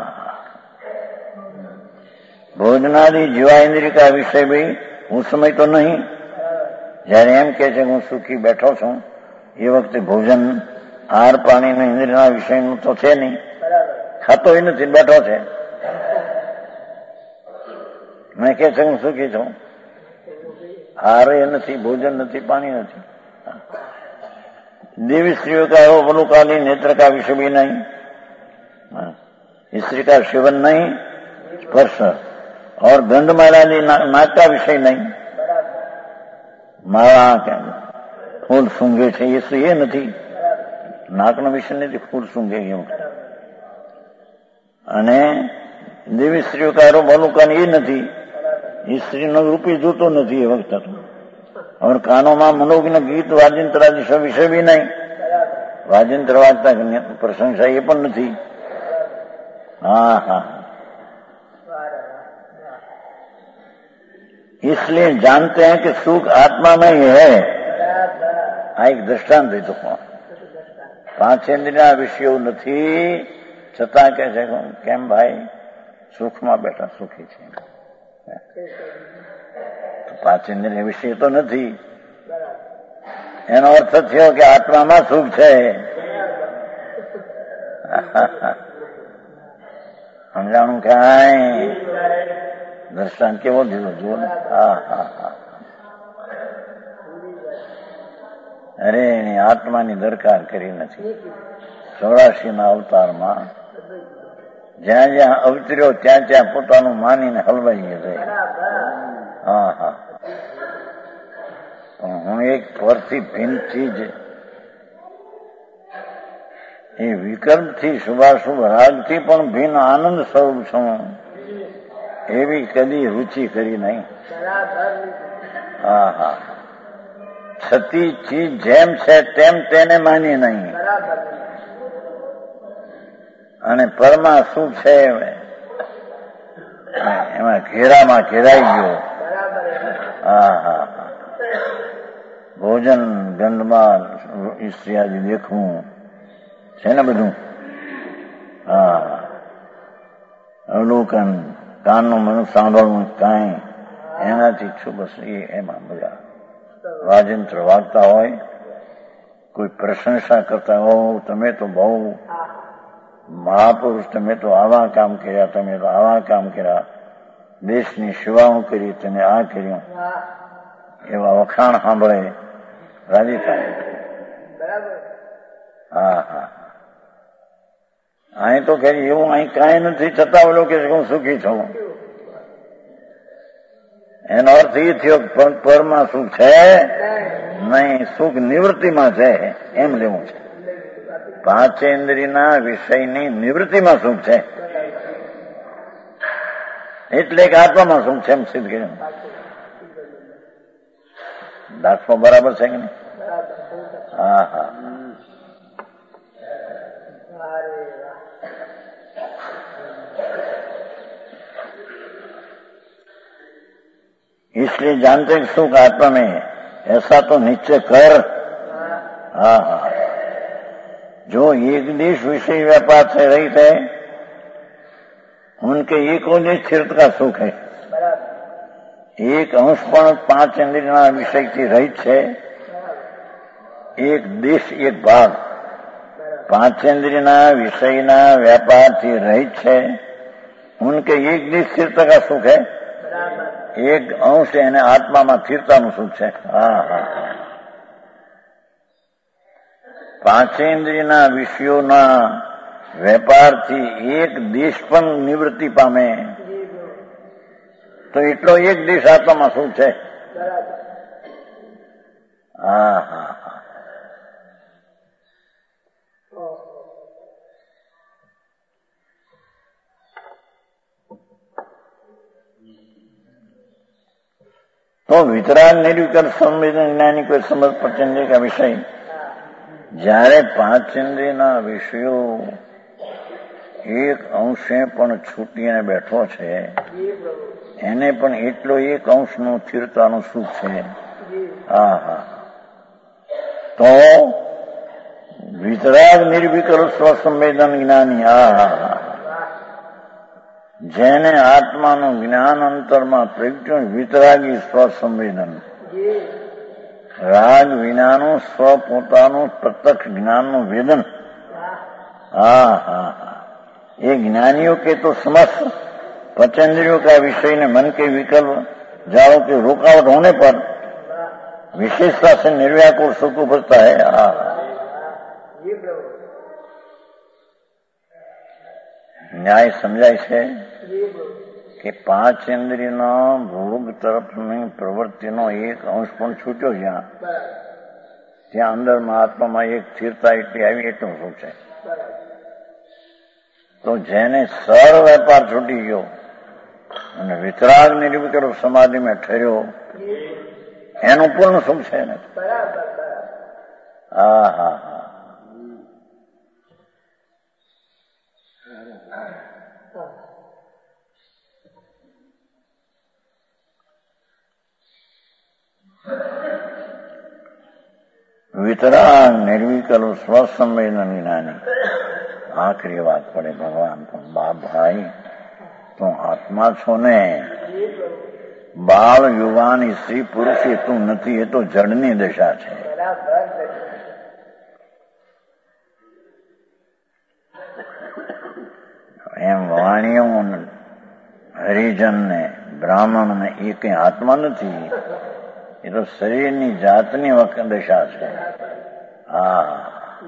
भोजनादि जीवा इंद्रिय का विषय भी उस समय तो नहीं. जયારે એમ કે છે હું સુખી બેઠો છું, એ વખતે ભોજન આહાર પાણી ને ઇન્દ્રિયના વિષયનું તો છે નહીં, ખાતો એ નથી, બેઠો છે. મેં કે છે હું સુખી છું, આહાર એ નથી, ભોજન નથી, પાણી નથી. देवी स्त्रियों का हो बलुकाली नेत्र का विषय भी नहीं, स्त्री का सेवन नहीं, स्पर्श और गंध मालादि ना, नाक का विषय नहीं. माला क्या फूल सूंघे છે એ એ નથી, નાકનો વિષય નથી, ફૂલ સૂંઘે એવું. અને દેવી સ્ત્રીઓ કારો બલુકાન એ નથી, એ સ્ત્રીનો રૂપી જોતો નથી એ વખતે. और कानों में मनोज्ञ गीत वाजिंत्र आदि सब विषय भी नहीं. वाजिंत्र वाजता प्रशंसा ये पण नहीं. हाँ हाँ. इसलिए जानते हैं कि सुख आत्मा में ही है. आ एक दृष्टांत दे दो. पांच इंद्रिया विषयों नहीं, छता के केम भाई सुख में बैठा सुखी है. પાંચ ઇન્દ્રિય વિષય તો નથી. એનો અર્થ થયો કે આત્મામાં સુખ છે. સમજાણું કાંઈ? દ્રષ્ટાંત કેવો દીધો જુઓ ને. હા હા હા અરે એની આત્માની દરકાર કરી નથી. ચોરાશી ના અવતારમાં જ્યાં જ્યાં અવતર્યો ત્યાં ત્યાં પોતાનું માનીને હલવાઈ ગયો. હા હા હું એક પરથી ભિન્ન ચીજ એ વિકલ્પથી શુભાશુભ રાગથી પણ ભિન્ન આનંદ સ્વરૂપ છું એવી કદી રુચિ કરી નહીં. હા હા છતી ચીજ જેમ છે તેમ તેને માની નહીં. અને પરમા શું છે એમાં ઘેરામાં ઘેરાઈ ગયો. હા હા હા ભોજન ગંધમાં ઇસ્ત્રીયાદી દેખવું છે ને બધું. હા અવલોકન કાનનું મન સાંભળવું કાંઈ એનાથી છું બસ એ એમાં મજા. વાજિંત્ર વાગતા હોય, કોઈ પ્રશંસા કરતા હો, તમે તો બહુ મહાપુરુષ, તમે તો આવા કામ કર્યા, તમે તો આવા કામ કર્યા, દેશની સેવાઓ કરી, તમે આ કર્યું, એવા વખાણ સાંભળે રાજી થાય. હા હા અહીં તો કરી એવું અહીં કાંઈ નથી છતાં ઓલો કે હું સુખી છું. એનો અર્થ એ થયો કે પરમાં સુખ છે નહીં, સુખ નિવૃત્તિમાં છે એમ લેવું છે. પાંચેન્દ્રિયના વિષયની નિવૃત્તિમાં સુખ છે એટલે કે આત્મામાં સુખ છે એમ સિદ્ધ કર્યું. દાખલો બરાબર છે કે નહીં? હા હા इसलिए जानते हैं सुख आत्मा में ऐसा तो निश्चय कर. हाँ हाँ जो एक देश विषय व्यापार से रहित है उनके एकों देश स्थिरता का सुख है. एक अंश पण पांच इंद्रियना विषय થી रहित છે. એક દેશ એક ભાગ પાંચેન્દ્રિયના વિષયના વ્યાપારથી રહિત છે. ઉનકે એક દેશ સ્થિરતા का सुख है. એક અંશ એને આત્મામાં સ્થિરતાનું સુખ છે. હા હા પાંચેન્દ્રિયના વિષયોના વેપારથી એક દેશ પણ નિવૃત્તિ પામે તો એટલો એક દેશ આત્મામાં સુખ છે. હા હા હા तो वितराग निर्विकल्प संवेदन ज्ञानी कोई समझ पंचेंद्रिय का विषय જ્યારે પાંચ ઇન્દ્રિયના વિષયો એક અંશે પણ છૂટીને બેઠો છે એને પણ એટલો એક અંશનું સ્થિરતાનું સુખ છે. હા હા તો વિતરાગ નિર્વિકલ્પ સ્વસંવેદન જ્ઞાની. હા હા હા જેને આત્માનું જ્ઞાન અંતરમાં પ્રગટ્યું વિતરાગી સ્વસંવેદન, રાગ વિનાનું સ્વ પોતાનું પ્રત્યક્ષ જ્ઞાનનું વેદન. હા હા હા ये ज्ञानियों के तो समस्त पंचेंद्रियों का विषय ने मन के विकल्प जालों की रुकावट होने पर विशेषता से निर्व्याकुल सुख उपजता है. हाँ ન્યાય સમજાય છે કે પાંચ ઇન્દ્રિયનો ભોગ તરફની પ્રવૃત્તિનો એક અંશ પણ છૂટ્યો જ્યાં ત્યાં અંદરમાં આત્મામાં એક સ્થિરતા એટલી આવી એટલું સુખ છે. તો જેને સર વેપાર છૂટી ગયો અને વિતરાગ નિર્વિકલ્પ સમાધિમાં ઠર્યો એનું પૂર્ણ સુખ છે ને. હા હા હા વિતરાગ નિર્વિકલ્પ સ્વસંવેદન જ્ઞાની. આખરી વાત પડે ભગવાન પણ બાપ ભાઈ તું આત્મા છો ને. બાળ યુવાની સ્ત્રી પુરુષ એ તું નથી, એ તો જડની દશા છે. એમ વાણીઓ હરિજન ને બ્રાહ્મણ ને એ કઈ આત્મા નથી, એ તો શરીરની જાતની વખત દશા છે. હા,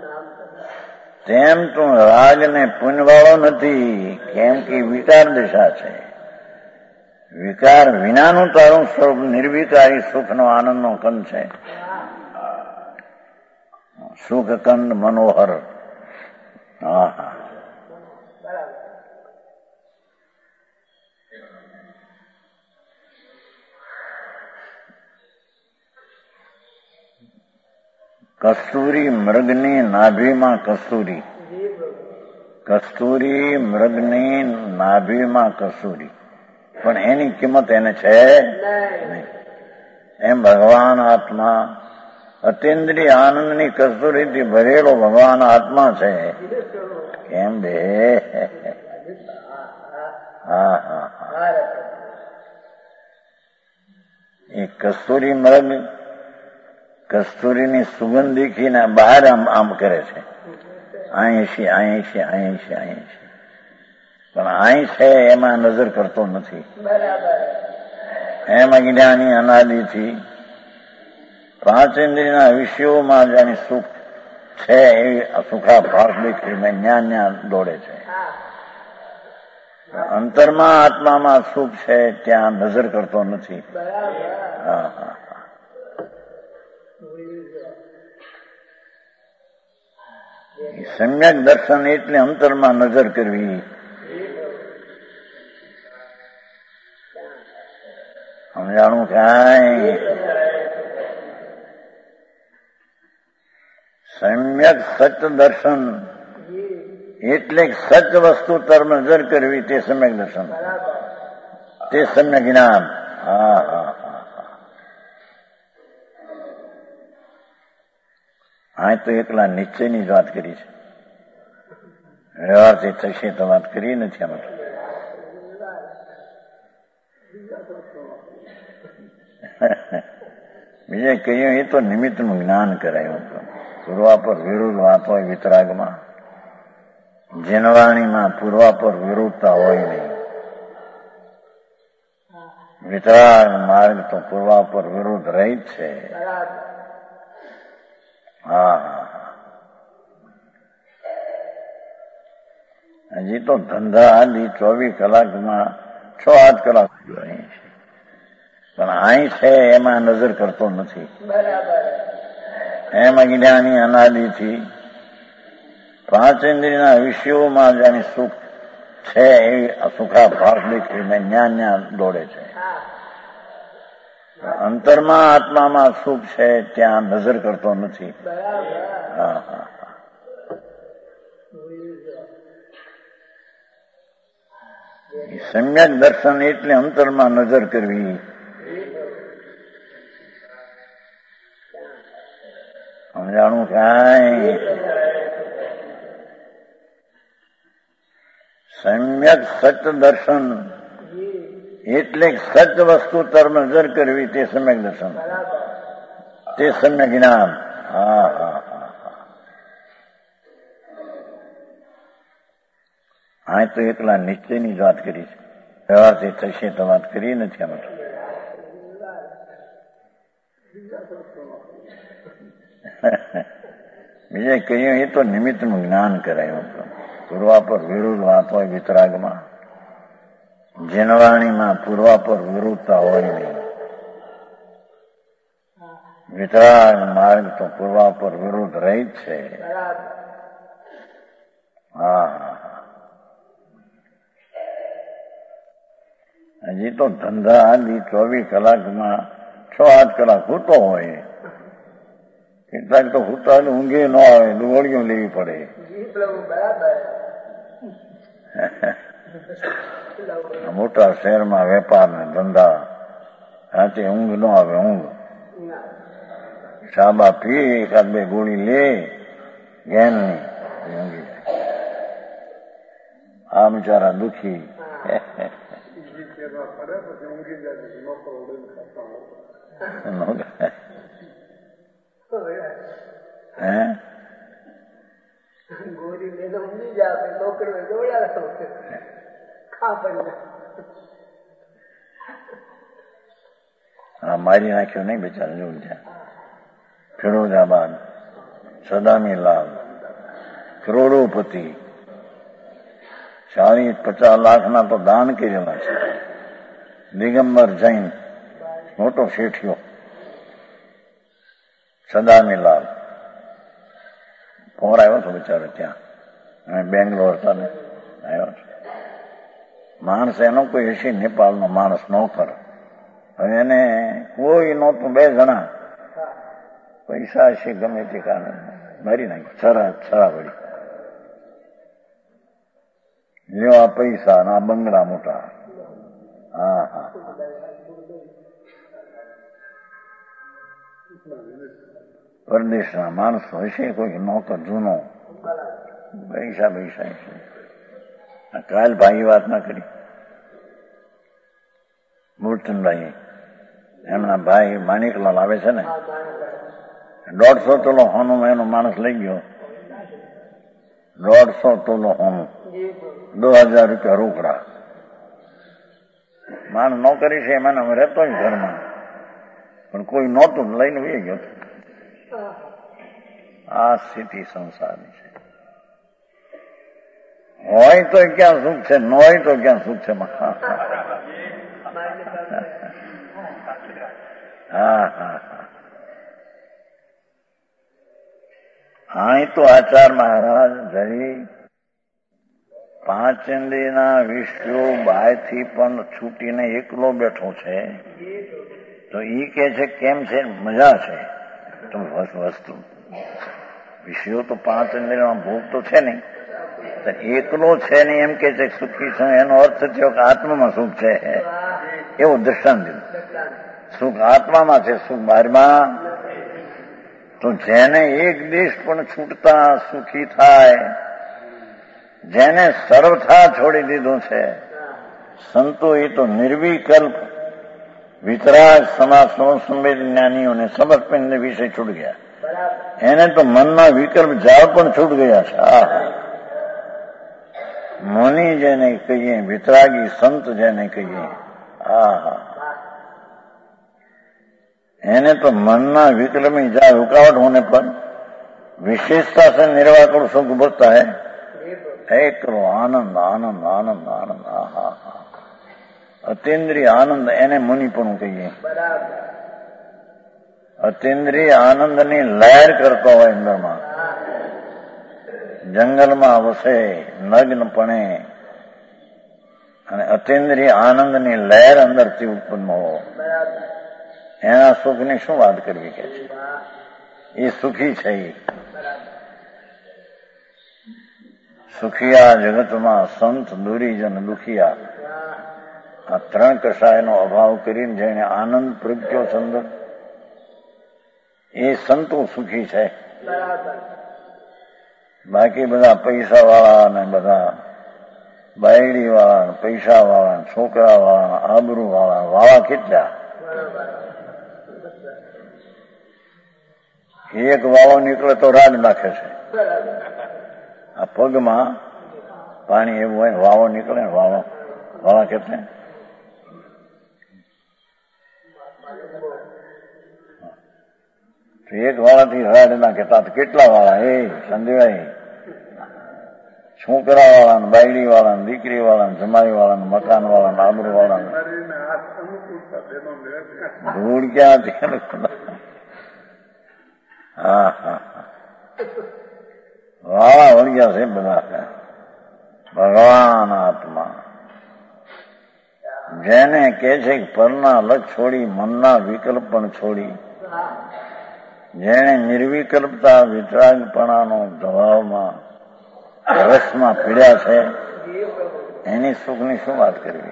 તેમ તું રાગ ને પુણ્ય વાળો નથી, કેમ કે વિકાર દશા છે. વિકાર વિનાનું તારું સ્વરૂપ નિર્વિકારી સુખનો આનંદનો કંદ છે. સુખ કંદ મનોહર. હા હા, કસ્તુરી મૃગની નાભીમાં કસ્તુરી. કસ્તુરી મૃગની નાભીમાં કસ્તુરી, પણ એની કિંમત એને છે નહીં. એમ ભગવાન આત્મા અતિન્દ્રિય આનંદની કસ્તુરીથી ભરેલો ભગવાન આત્મા છે. કેમ બે? હા હા હા, એ કસ્તુરી મૃગ કસ્તુરીની સુગંધ દેખીને બહાર આમ આમ કરે છે, અહીં છે અહીં છે અહીં છે અહીં છે, પણ અહીં છે એમાં નજર કરતો નથી. એમ અજ્ઞાની અનાદિથી પાંચ ઇન્દ્રિયના વિષયોમાં જેની સુખ છે એવી સુખા ભાસ દેખીને ન્યા ન્યા દોડે છે. અંતરમાં આત્મામાં સુખ છે ત્યાં નજર કરતો નથી. હા હા, સમ્યક દર્શન એટલે અંતરમાં નજર કરવી. સમજાણું કાંઈ? સમ્યક સત દર્શન એટલે સચ વસ્તુ તરફ નજર કરવી, તે સમ્યક દર્શન, તે સમ્યક જ્ઞાન. હા હા હા, હા તો એકલા નિશ્ચયની જ વાત કરી છે, વ્યવહારથી થશે તો વાત કરી નથી. આમાં બીજે કહ્યું એ તો નિમિત્તનું જ્ઞાન કરાયું. પૂર્વાપર વિરુદ્ધ વાત હોય વિતરાગમાં, જીનવાણીમાં પૂર્વાપર વિરુદ્ધતા હોય નહીં. વિતરાગ માર્ગ તો પૂર્વાપર વિરુદ્ધ રહિત છે. હા હા, હજી તો ધંધા આદિ ચોવીસ કલાકમાં છ આઠ કલાક અહીં છે, પણ અહીં છે એમાં નજર કરતો નથી. એમ અજ્ઞાની અનાદિથી પાંચ ઇન્દ્રિયના વિષયોમાં જેની સુખ છે એવી સુખા ભાસ દેખીને ન્યા ન્યા દોડે છે. અંતરમાં આત્મામાં સુખ છે ત્યાં નજર કરતો નથી. હા હા, સમ્યક દર્શન એટલે અંતરમાં નજર કરવી. સમજાણું કાંઈ? સમ્યક સત દર્શન એટલે સચ વસ્તુ તરફ નજર કરવી, તે સમ્યક દર્શન, તે સમ્યક જ્ઞાન. હા હા હા, હા તો એકલા નિશ્ચયની જ વાત કરી છે, વ્યવહારથી થશે તો વાત કરી નથી. આમાં બીજે કહ્યું એ તો નિમિત્તનું જ્ઞાન કરાયું. પૂર્વાપર વિરુદ્ધ વાત હોય વિતરાગમાં, જીનવાણીમાં પૂર્વાપર વિરુદ્ધતા હોય નહીં. વિતરાગ માર્ગ તો પૂર્વાપર વિરુદ્ધ રહિત છે. હા હા, હજી તો ધંધા આદિ ચોવીસ કલાકમાં છ આઠ કલાક હોતો હોય, કેટલાક તો હોતા ઊંઘે ન આવે, દોડીઓ લેવી પડે. મોટા શહેરમાં વેપાર ને ધંધા, રાતે ઊંઘ ન આવે. ઊંઘ શાબા પી એકાદ બે ગોળી લે ગેનની, ઊંઘી જાય. આ બિચારા દુખી ગોરી ને તો ઊંઘી જાવ નોકર ને જોડાડો ખા પડી. હા, મારી નાખ્યો નહીં બિચારા. જોઉં ત્યાં ફિરોજાબાદ સદામીલાલ કરોડોપતિ, ચાલીસ પચાસ લાખના તો દાન કરેલા છે. દિગંબર જૈન મોટો શેઠિયો સદામીલાલ પોર આવ્યો હતો બિચારો ત્યાં. અમે બેંગ્લોર હતા ને આવ્યો છે. માણસ એનો કોઈ હશે નેપાળનો માણસ નોકર. હવે એને કોઈ નહોતું. બે જણા પૈસા હશે ગમે તે કારણે મારી નાખ્યું. છરા છરા વળી લ્યો આ પૈસા ના બંગલા મોટા. હા હા પરદેશના માણસો હશે કોઈ નોકર જૂનો. પૈસા પૈસા હશે. કાલ ભાઈ વાત ના કરી મૂર્તનભાઈ. એમના ભાઈ માણિકલાલ આવે છે ને, દોઢસો તોલો હોનું એનો માણસ લઈ ગયો. દોઢસો તોલો હોનું, દો હજાર રૂપિયા રોકડા. માણ નોકરી છે એમાં અમે રહેતો જ ઘરમાં, પણ કોઈ નહોતું લઈને વી ગયો. આ સ્થિતિ સંસારની છે. હોય તો ક્યાં સુખ છે, ન હોય તો ક્યાં સુખ છે. હા હા હા તો આચાર મહારાજ જઈ પાંચ ઇન્દ્રિયના વિષયો બાયથી પણ છૂટીને એકલો બેઠો છે. તો ઈ કે છે કેમ છે? મજા છે. તો વસ્તુ વિષયો તો પાંચ ઇન્દ્રિયમાં ભોગ તો છે નહીં. તો એકલો છે ને એમ કે છે સુખી છે. એનો અર્થ થયો કે આત્મામાં સુખ છે. એવું દ્રષ્ટાંત દીધું. સુખ આત્મામાં છે, સુખ બહારમાં. તો જેને એક દેશ પણ છૂટતા સુખી થાય, જેને સર્વથા છોડી દીધું છે સંતો, એ તો નિર્વિકલ્પ વિતરાગ સમાસનો સંવેદ જ્ઞાનીઓને સમર્પણને વિશે છૂટ ગયા. એને તો મનના વિકલ્પ જાળ પણ છૂટ ગયા છે. આ મુનિ જેને કહીએ, વિતરાગી સંત જેને કહીએ, આ એને તો મનના विकल्प में जा रुकावट होने पर विशेषता से निर्वाकण सुख बढ़ता है. एक करो आनंद आनंद आनंद आनंद. आहा हा अतीन्द्रिय आनंद એને મુનિપણું કહીએ. અતીન્દ્રિય આનંદની લહેર કરતો હોય અંદરમાં. જંગલમાં વસે નગ્નપણે અને અતીન્દ્રિય આનંદની લહેર અંદરથી ઉત્પન્ન હો, એના સુખની શું વાત કરવી કે છે? એ સુખી છે. સુખિયા જગતમાં સંત દુરીજન દુખિયા, આ ત્રણ કષાયનો અભાવ કરીને જેને આનંદ પ્રગટ્યો છે અંદર, એ સંતો સુખી છે. બાકી બધા પૈસા વાળા ને બધા બાયડી વાળા, પૈસા વાળા, છોકરા વાળા, આબરૂ વાળા, વાળા કેટલા? એક વાળો નીકળે તો રાડ નાખે છે. આ પગમાં પાણી એવું હોય, વાળો નીકળે ને વાળો વાળા કેટલા? એક વાળાથી રાડ નાખે તો કેટલા વાળા? એ સંદેવાય છોકરા વાળા, બાયડી વાળા, દીકરી વાળા, જમાઈ વાળા, મકાન વાળા, આબરૂ વાળા, ધૂળ ક્યાંથી? હા હા વાળા વળગ્યા છે બધા. ભગવાન આત્મા જેને કે છે પરના લક્ષ છોડી, મનના વિકલ્પ પણ છોડી, જેને નિર્વિકલ્પતા વિતરાગપણાનો દબાવમાં રસમાં પીડ્યા છે, એની સુખની શું વાત કરવી?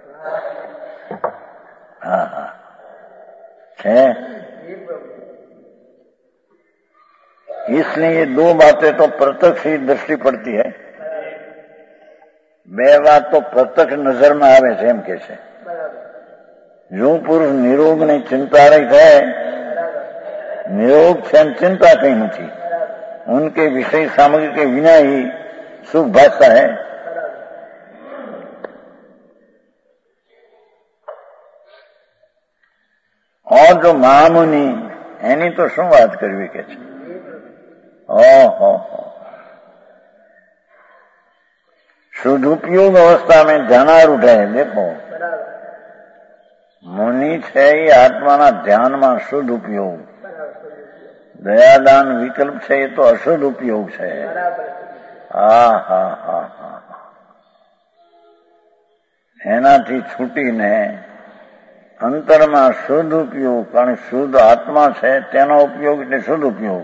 હા હા છે. इसलिए ये दो बातें तो प्रत्यक्ष ही दृष्टि पड़ती है. બે વાત તો પ્રત્યક્ષ નજરમાં આવે છે એમ કે છે. જો પુરુષ નિરોગ ની ચિંતા રહી है निरोग से चिंता कहीं नहीं, उनके विषय सामग्री के बिना ही सुख भासता है. और जो महामुनि एनी तो शू बात करवी के छे. ओहो शुद्ध उपयोग अवस्था में ध्यान उठे. देखो मुनि छे आत्मा ध्यान में शुद्ध उपयोग, दयादान विकल्प છે એ તો અશુદ્ધ ઉપયોગ છે. હા હા હા હા એનાથી છૂટીને અંતરમાં શુદ્ધ ઉપયોગ, કારણ શુદ્ધ આત્મા છે તેનો ઉપયોગ એટલે શુદ્ધ ઉપયોગ.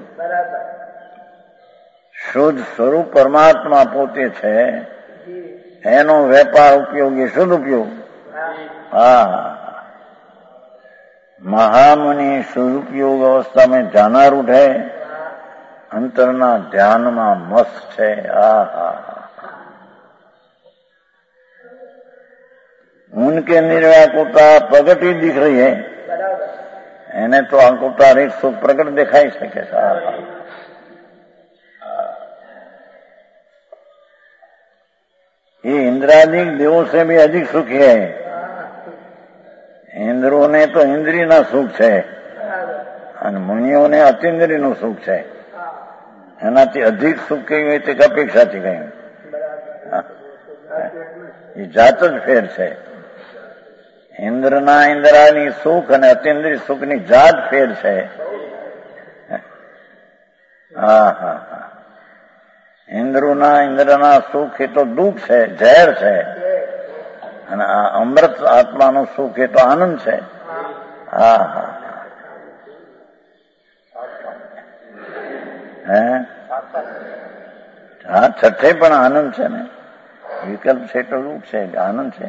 શુદ્ધ સ્વરૂપ પરમાત્મા પોતે છે એનો વેપાર ઉપયોગ એ શુદ્ધ ઉપયોગ. હા महामुनि सदुपयोग अवस्था में ध्यानारूढ़ है, अंतरना ध्यान में मस्त है. आ हा उनके निर्व्याकुलता प्रकट ही दिख रही है. एने तो अंकुरता एक सुख प्रकट दिखाई सके. ये इंद्रादिक देवों से भी अधिक सुखी है. ઇન્દ્રોને તો ઇન્દ્રિયના સુખ છે અને મુનિઓને અતિન્દ્રિયનું સુખ છે. એનાથી અધિક સુખ કહ્યું હોય તે અપેક્ષાથી કહ્યું. એ જાત જ ફેર છે. ઇન્દ્રના ઇન્દ્રાની સુખ અને અતિન્દ્રિય સુખની જાત ફેર છે. હા હા હા ઇન્દ્રોના ઇન્દ્રના સુખ એ તો દુઃખ છે, ઝેર છે. અને આ અમૃત આત્માનું સુખ એ તો આનંદ છે. હા હા હે હા છઠ્ઠે પણ આનંદ છે ને. વિકલ્પ છે તો દુઃખ છે, આનંદ છે.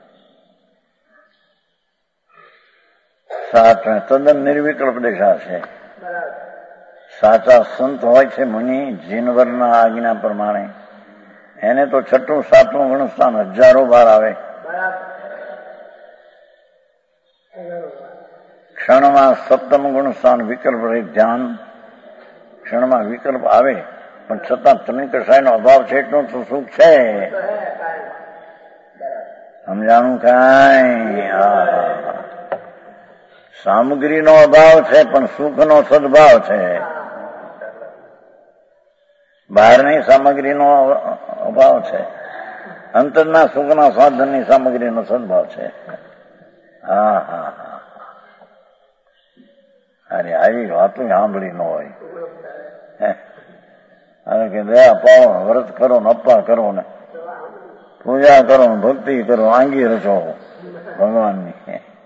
સાત તદ્દન નિર્વિકલ્પ દેખા છે. સાચા સંત હોય છે મુનિ જીનવરના આજ્ઞા પ્રમાણે, એને તો છઠ્ઠું સાતમું ગુણસ્થાન હજારો વાર આવે. ક્ષણમાં સપ્તમ ગુણસ્થાન વિકલ્પ રહી ધ્યાન. ક્ષણમાં વિકલ્પ આવે પણ છતાં તમે કસાયનો અભાવ છે એટલું તો સુખ છે. સમજાણું કાંઈ? સામગ્રીનો અભાવ છે પણ સુખનો સદભાવ છે. બહારની સામગ્રીનો અભાવ છે, અંતરના સુખના સાધનની સામગ્રીનો સદભાવ છે. હા હા હા અરે આવી વાતો સાંભળી ન હોય. હવે કે દયા પાવો, વ્રત કરો ને અપ્પા કરો ને પૂજા કરો ને ભક્તિ કરો, આંગી રચો ભગવાનની.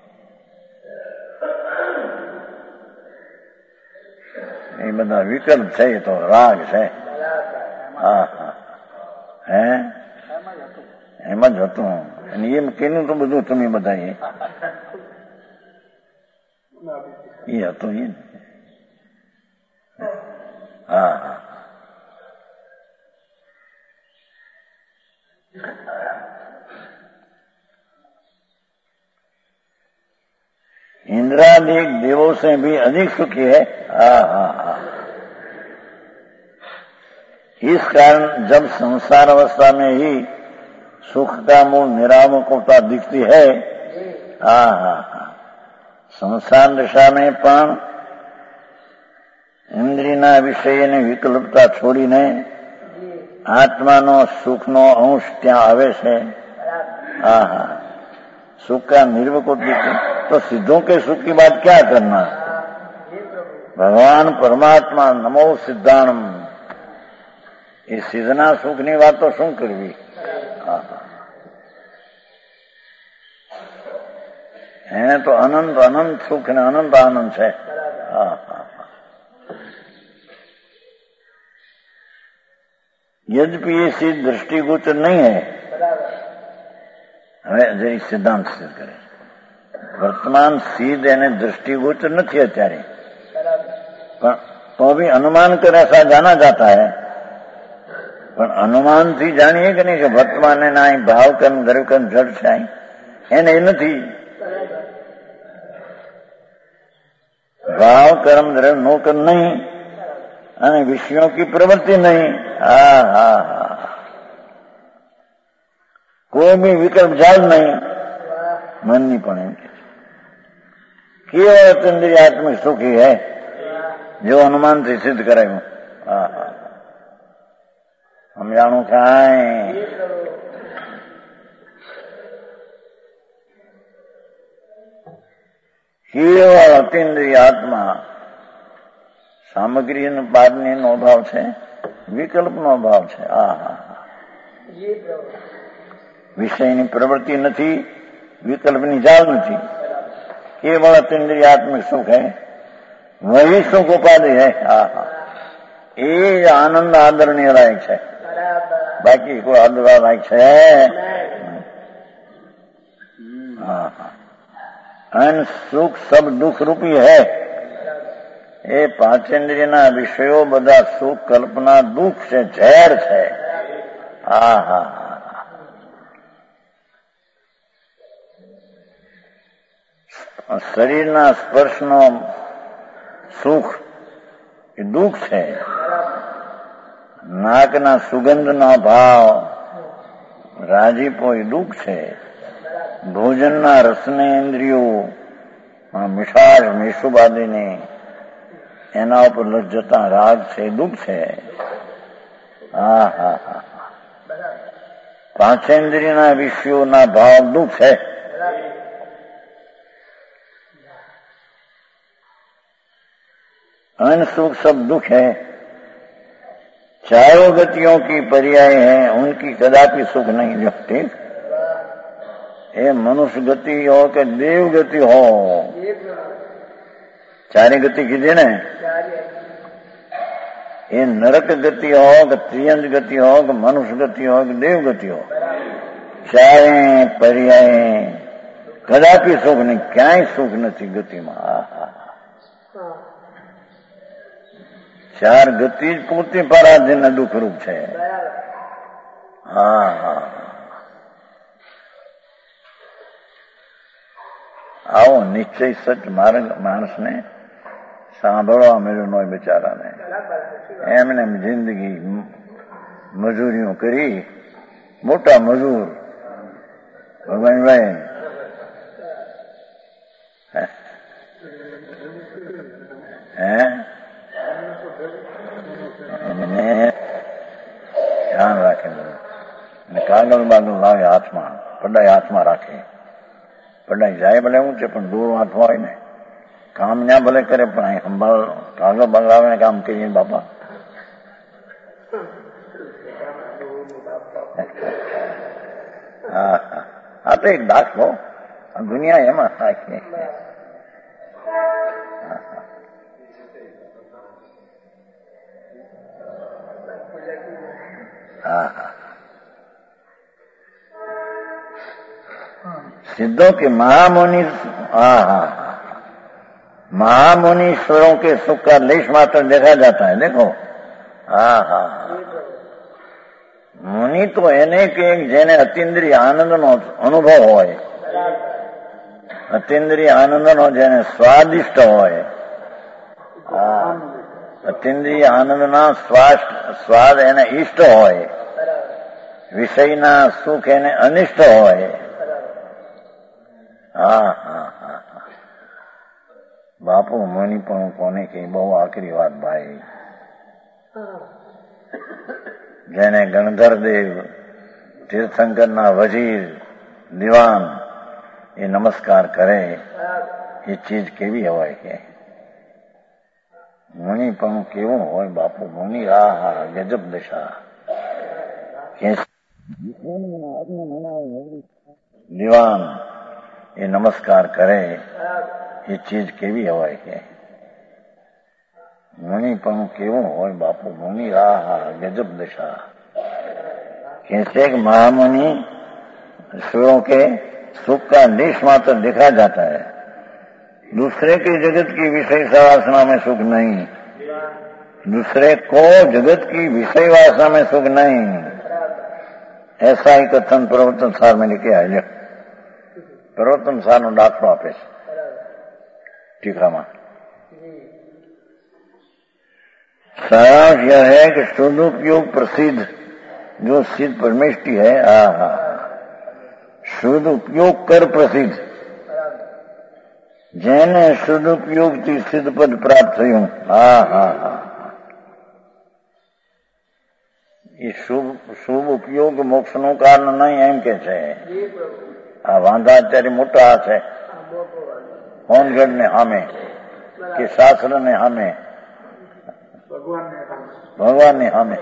એ બધા વિકલ્પ છે, એ તો રાગ છે. હા હા હે એમાં જ હતું. અને એમ કેનું તો બધું તમે બધા એ હતું એ. હા હા इंद्रादिक देवों से भी अधिक सुखी है. हाँ हाँ हाँ इस कारण जब संसार अवस्था में ही सुख का मूल निरामकता दिखती है. हाँ हाँ हाँ संसार दशा में पण इंद्रियना विषयની વિકલ્પતા છોડીને આત્માનો સુખનો અંશ ત્યાં આવે છે. હા હા सुख का निर्विकल्प दिखे तो सिद्धों के सुख की बात क्या करना. भगवान परमात्मा नमो सिद्धाणम, ये सिद्धना सुखની વાત તો શું કરવી. એને તો અનંત અનંત સુખ ને અનંત આનંદ છે. હા હા यद्यपि ये सिद्ध दृष्टिगोचर नहीं है. હવે જરી સિદ્ધાંત સિદ્ધ કરે. વર્તમાન સિદ્ધ એને दृष्टिगोचर નથી અત્યારે, પણ તો भी अनुमान कर ऐसा जाना जाता है. પણ અનુમાનથી જાણીએ કે નહીં કે વર્તમાન ના ભાવ કર્મ દ્રવ્ય કર્મ જડ છે એને એ નથી. भाव कर्म द्रव्य नो कर्म नहीं અને વિષયો की प्रवृत्ति नहीं. હા હા હા कोई भी विकल्प जाल नहीं मन नहीं पण एम केवल इंद्रियात्मक सुख ही है जो अनुमान से सिद्ध कराયું. હા હા સમજાણું કાંઈ કેવળ અતિન્દ્રિય આત્મા સામગ્રી પાદનો અભાવ છે, વિકલ્પનો અભાવ છે. આ હા વિષયની પ્રવૃત્તિ નથી, વિકલ્પની જાળ નથી, केवल अतीन्द्रियात्मक सुख है, वही सुख उपाधि है. હા હા એ આનંદ આદરણીય લાયક છે, બાકી કોઈ આદરવા લાયક છે. હા હા અને સુખ સબ દુઃખ રૂપી હૈ. એ પાંચેન્દ્રિયના વિષયો બધા સુખ કલ્પના દુઃખ છે, ઝેર છે. હા હા શરીરના સ્પર્શનો સુખ એ દુઃખ છે, નાકના સુગંધનો ભાવ રાજીપો એ દુઃખ છે, ભોજનના રસને ઇન્દ્રિયો મીઠાશ મીઠુબાદીને એના ઉપર લજ્જતા રાગ છે, દુઃખ છે. હા હા હા પાંચેન્દ્રિયના વિષયોના ભાવ દુઃખ છે. अन सुख सब दुख है. चारों गतियों की पर्याय है, उनकी कदापि सुख नहीं जगती. ये मनुष्य गति हो कि देव गति हो, चारे गति कीजिए ने. ये नरक गति हो कि त्रियंज गति हो कि मनुष्य गति हो कि देव गति हो, चारे पर्याय कदापि सुख नहीं. क्या सुख नहीं गति में. ચાર ગતિ જ પૂરતી પરાધીન દુઃખરૂપ છે. હા હા આવો નિશ્ચય સચ માર્ગ માણસને સાંભળવા મળ્યું નોય બિચારાને. એમને જિંદગી મજૂરીઓ કરી, મોટા મજૂર ભગવાનભાઈ હે ધ્યાન રાખે અને કાગળ બાગળ લાવે હાથમાં, પડાઈ હાથમાં રાખે. પડાઈ જાય ભલે હું છે પણ દૂર હાથમાં હોય ને, કામ ત્યાં ભલે કરે પણ અહીં સંભાળ કાગળ બાગળ આવે ને કામ કરીએ બાપા. હા આ તો એક દાખલો, આ દુનિયા એમાં થાય. હા હા सिद्धों के महामुनि हाँ हाँ महामुनीश्वरों के सुख का लेश मात्र देखा जाता है. देखो हाँ हाँ मुनि तो એને કે જેને અતિન્દ્રિય આનંદનો અનુભવ હોય, અતિન્દ્રિય આનંદનો જેને સ્વાદિષ્ટ હોય. હા અતિન્દ્રિય આનંદના સ્વાદ સ્વાદ એને ઈષ્ટ હોય, વિષયના સુખ એને અનિષ્ટ હોય. હા હા હા બાપુ મુનિ પણ કોને કે બહુ આકરી વાત ભાઈ. જેને ગણધરદેવ તીર્થંકરના વજીર દિવાન એ નમસ્કાર કરે એ ચીજ કેવી હોય કે મુનિ પણ કેવું હોય બાપુ. મુનિ આ હા ગજબ દશા. દિવાન એ નમસ્કાર કરે એ ચીજ કેવી હોય કે મુનિ પણ કેવું હોય બાપુ. મુનિ આ હા गजब दशा. कैसे महामुनि ईश्वरों के सुख का लेश मात्र देखा जाता है, दूसरे के जगत की विषय वासना में सुख नहीं. दूसरे को जगत की विषय वासना में सुख नहीं, ऐसा ही कथन प्रवर्तन सार में लिखे आए। प्रवर्तन सार नो दाखलो आपे टीकाમાં सारांश यह है कि सदुपयोग प्रसिद्ध जो सिद्ध परमेष्टि है, आ हा सदुपयोग कर प्रसिद्ध જેને સદુપયોગથી સિદ્ધપદ પ્રાપ્ત થયું. હા હા હા એ શુભ શુભ ઉપયોગ મોક્ષનું કારણ નહીં એમ કે છે. આ વાંધા અત્યારે મોટા છે, હોનગઢ ને સામે કે શાસ્ત્ર ને સામે, ભગવાન ને સામે.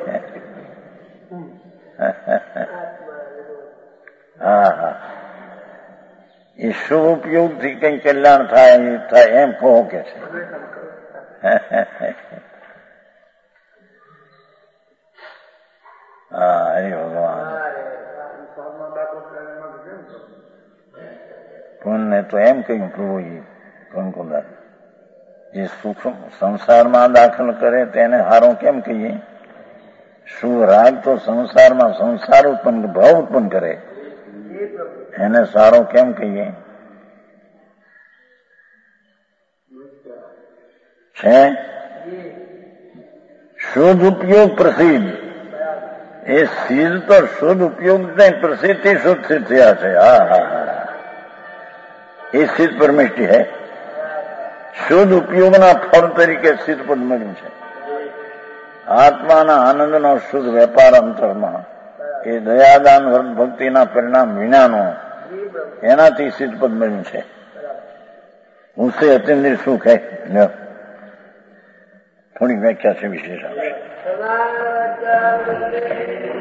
હા હા એ શુભ ઉપયોગથી કઈ કલ્યાણ થાય થાય એમ કહો કે છે. હા હરે ભગવાન. પુણ્ય તો એમ કહ્યું પ્રભુજી કંકુદાસ, જે સુખ સંસારમાં દાખલ કરે તેને હારો કેમ કહીએ? શું રાગ તો સંસારમાં સંસાર ઉત્પન્ન ભાવ ઉત્પન્ન કરે એને સારો કેમ કહીએ? છે શુદ્ધ ઉપયોગ પ્રસિદ્ધ. એ સિદ્ધ તો શુદ્ધ ઉપયોગ ને પ્રસિદ્ધિ શુદ્ધ સિદ્ધ થયા છે. હા હા હા એ સિદ્ધ પરમેષ્ટિ હૈ. શુદ્ધ ઉપયોગના ફળ તરીકે સિદ્ધ પદ મળ્યું છે. આત્માના આનંદનો શુદ્ધ વેપાર અંતરમાં એ દયાદાન ભક્તિના પરિણામ વિનાનો એનાથી સિદ્ધ પદ મળ્યું છે. ઉસે અત્યંત સુખ હૈ. થોડી વ્યાખ્યા છે વિશેષ.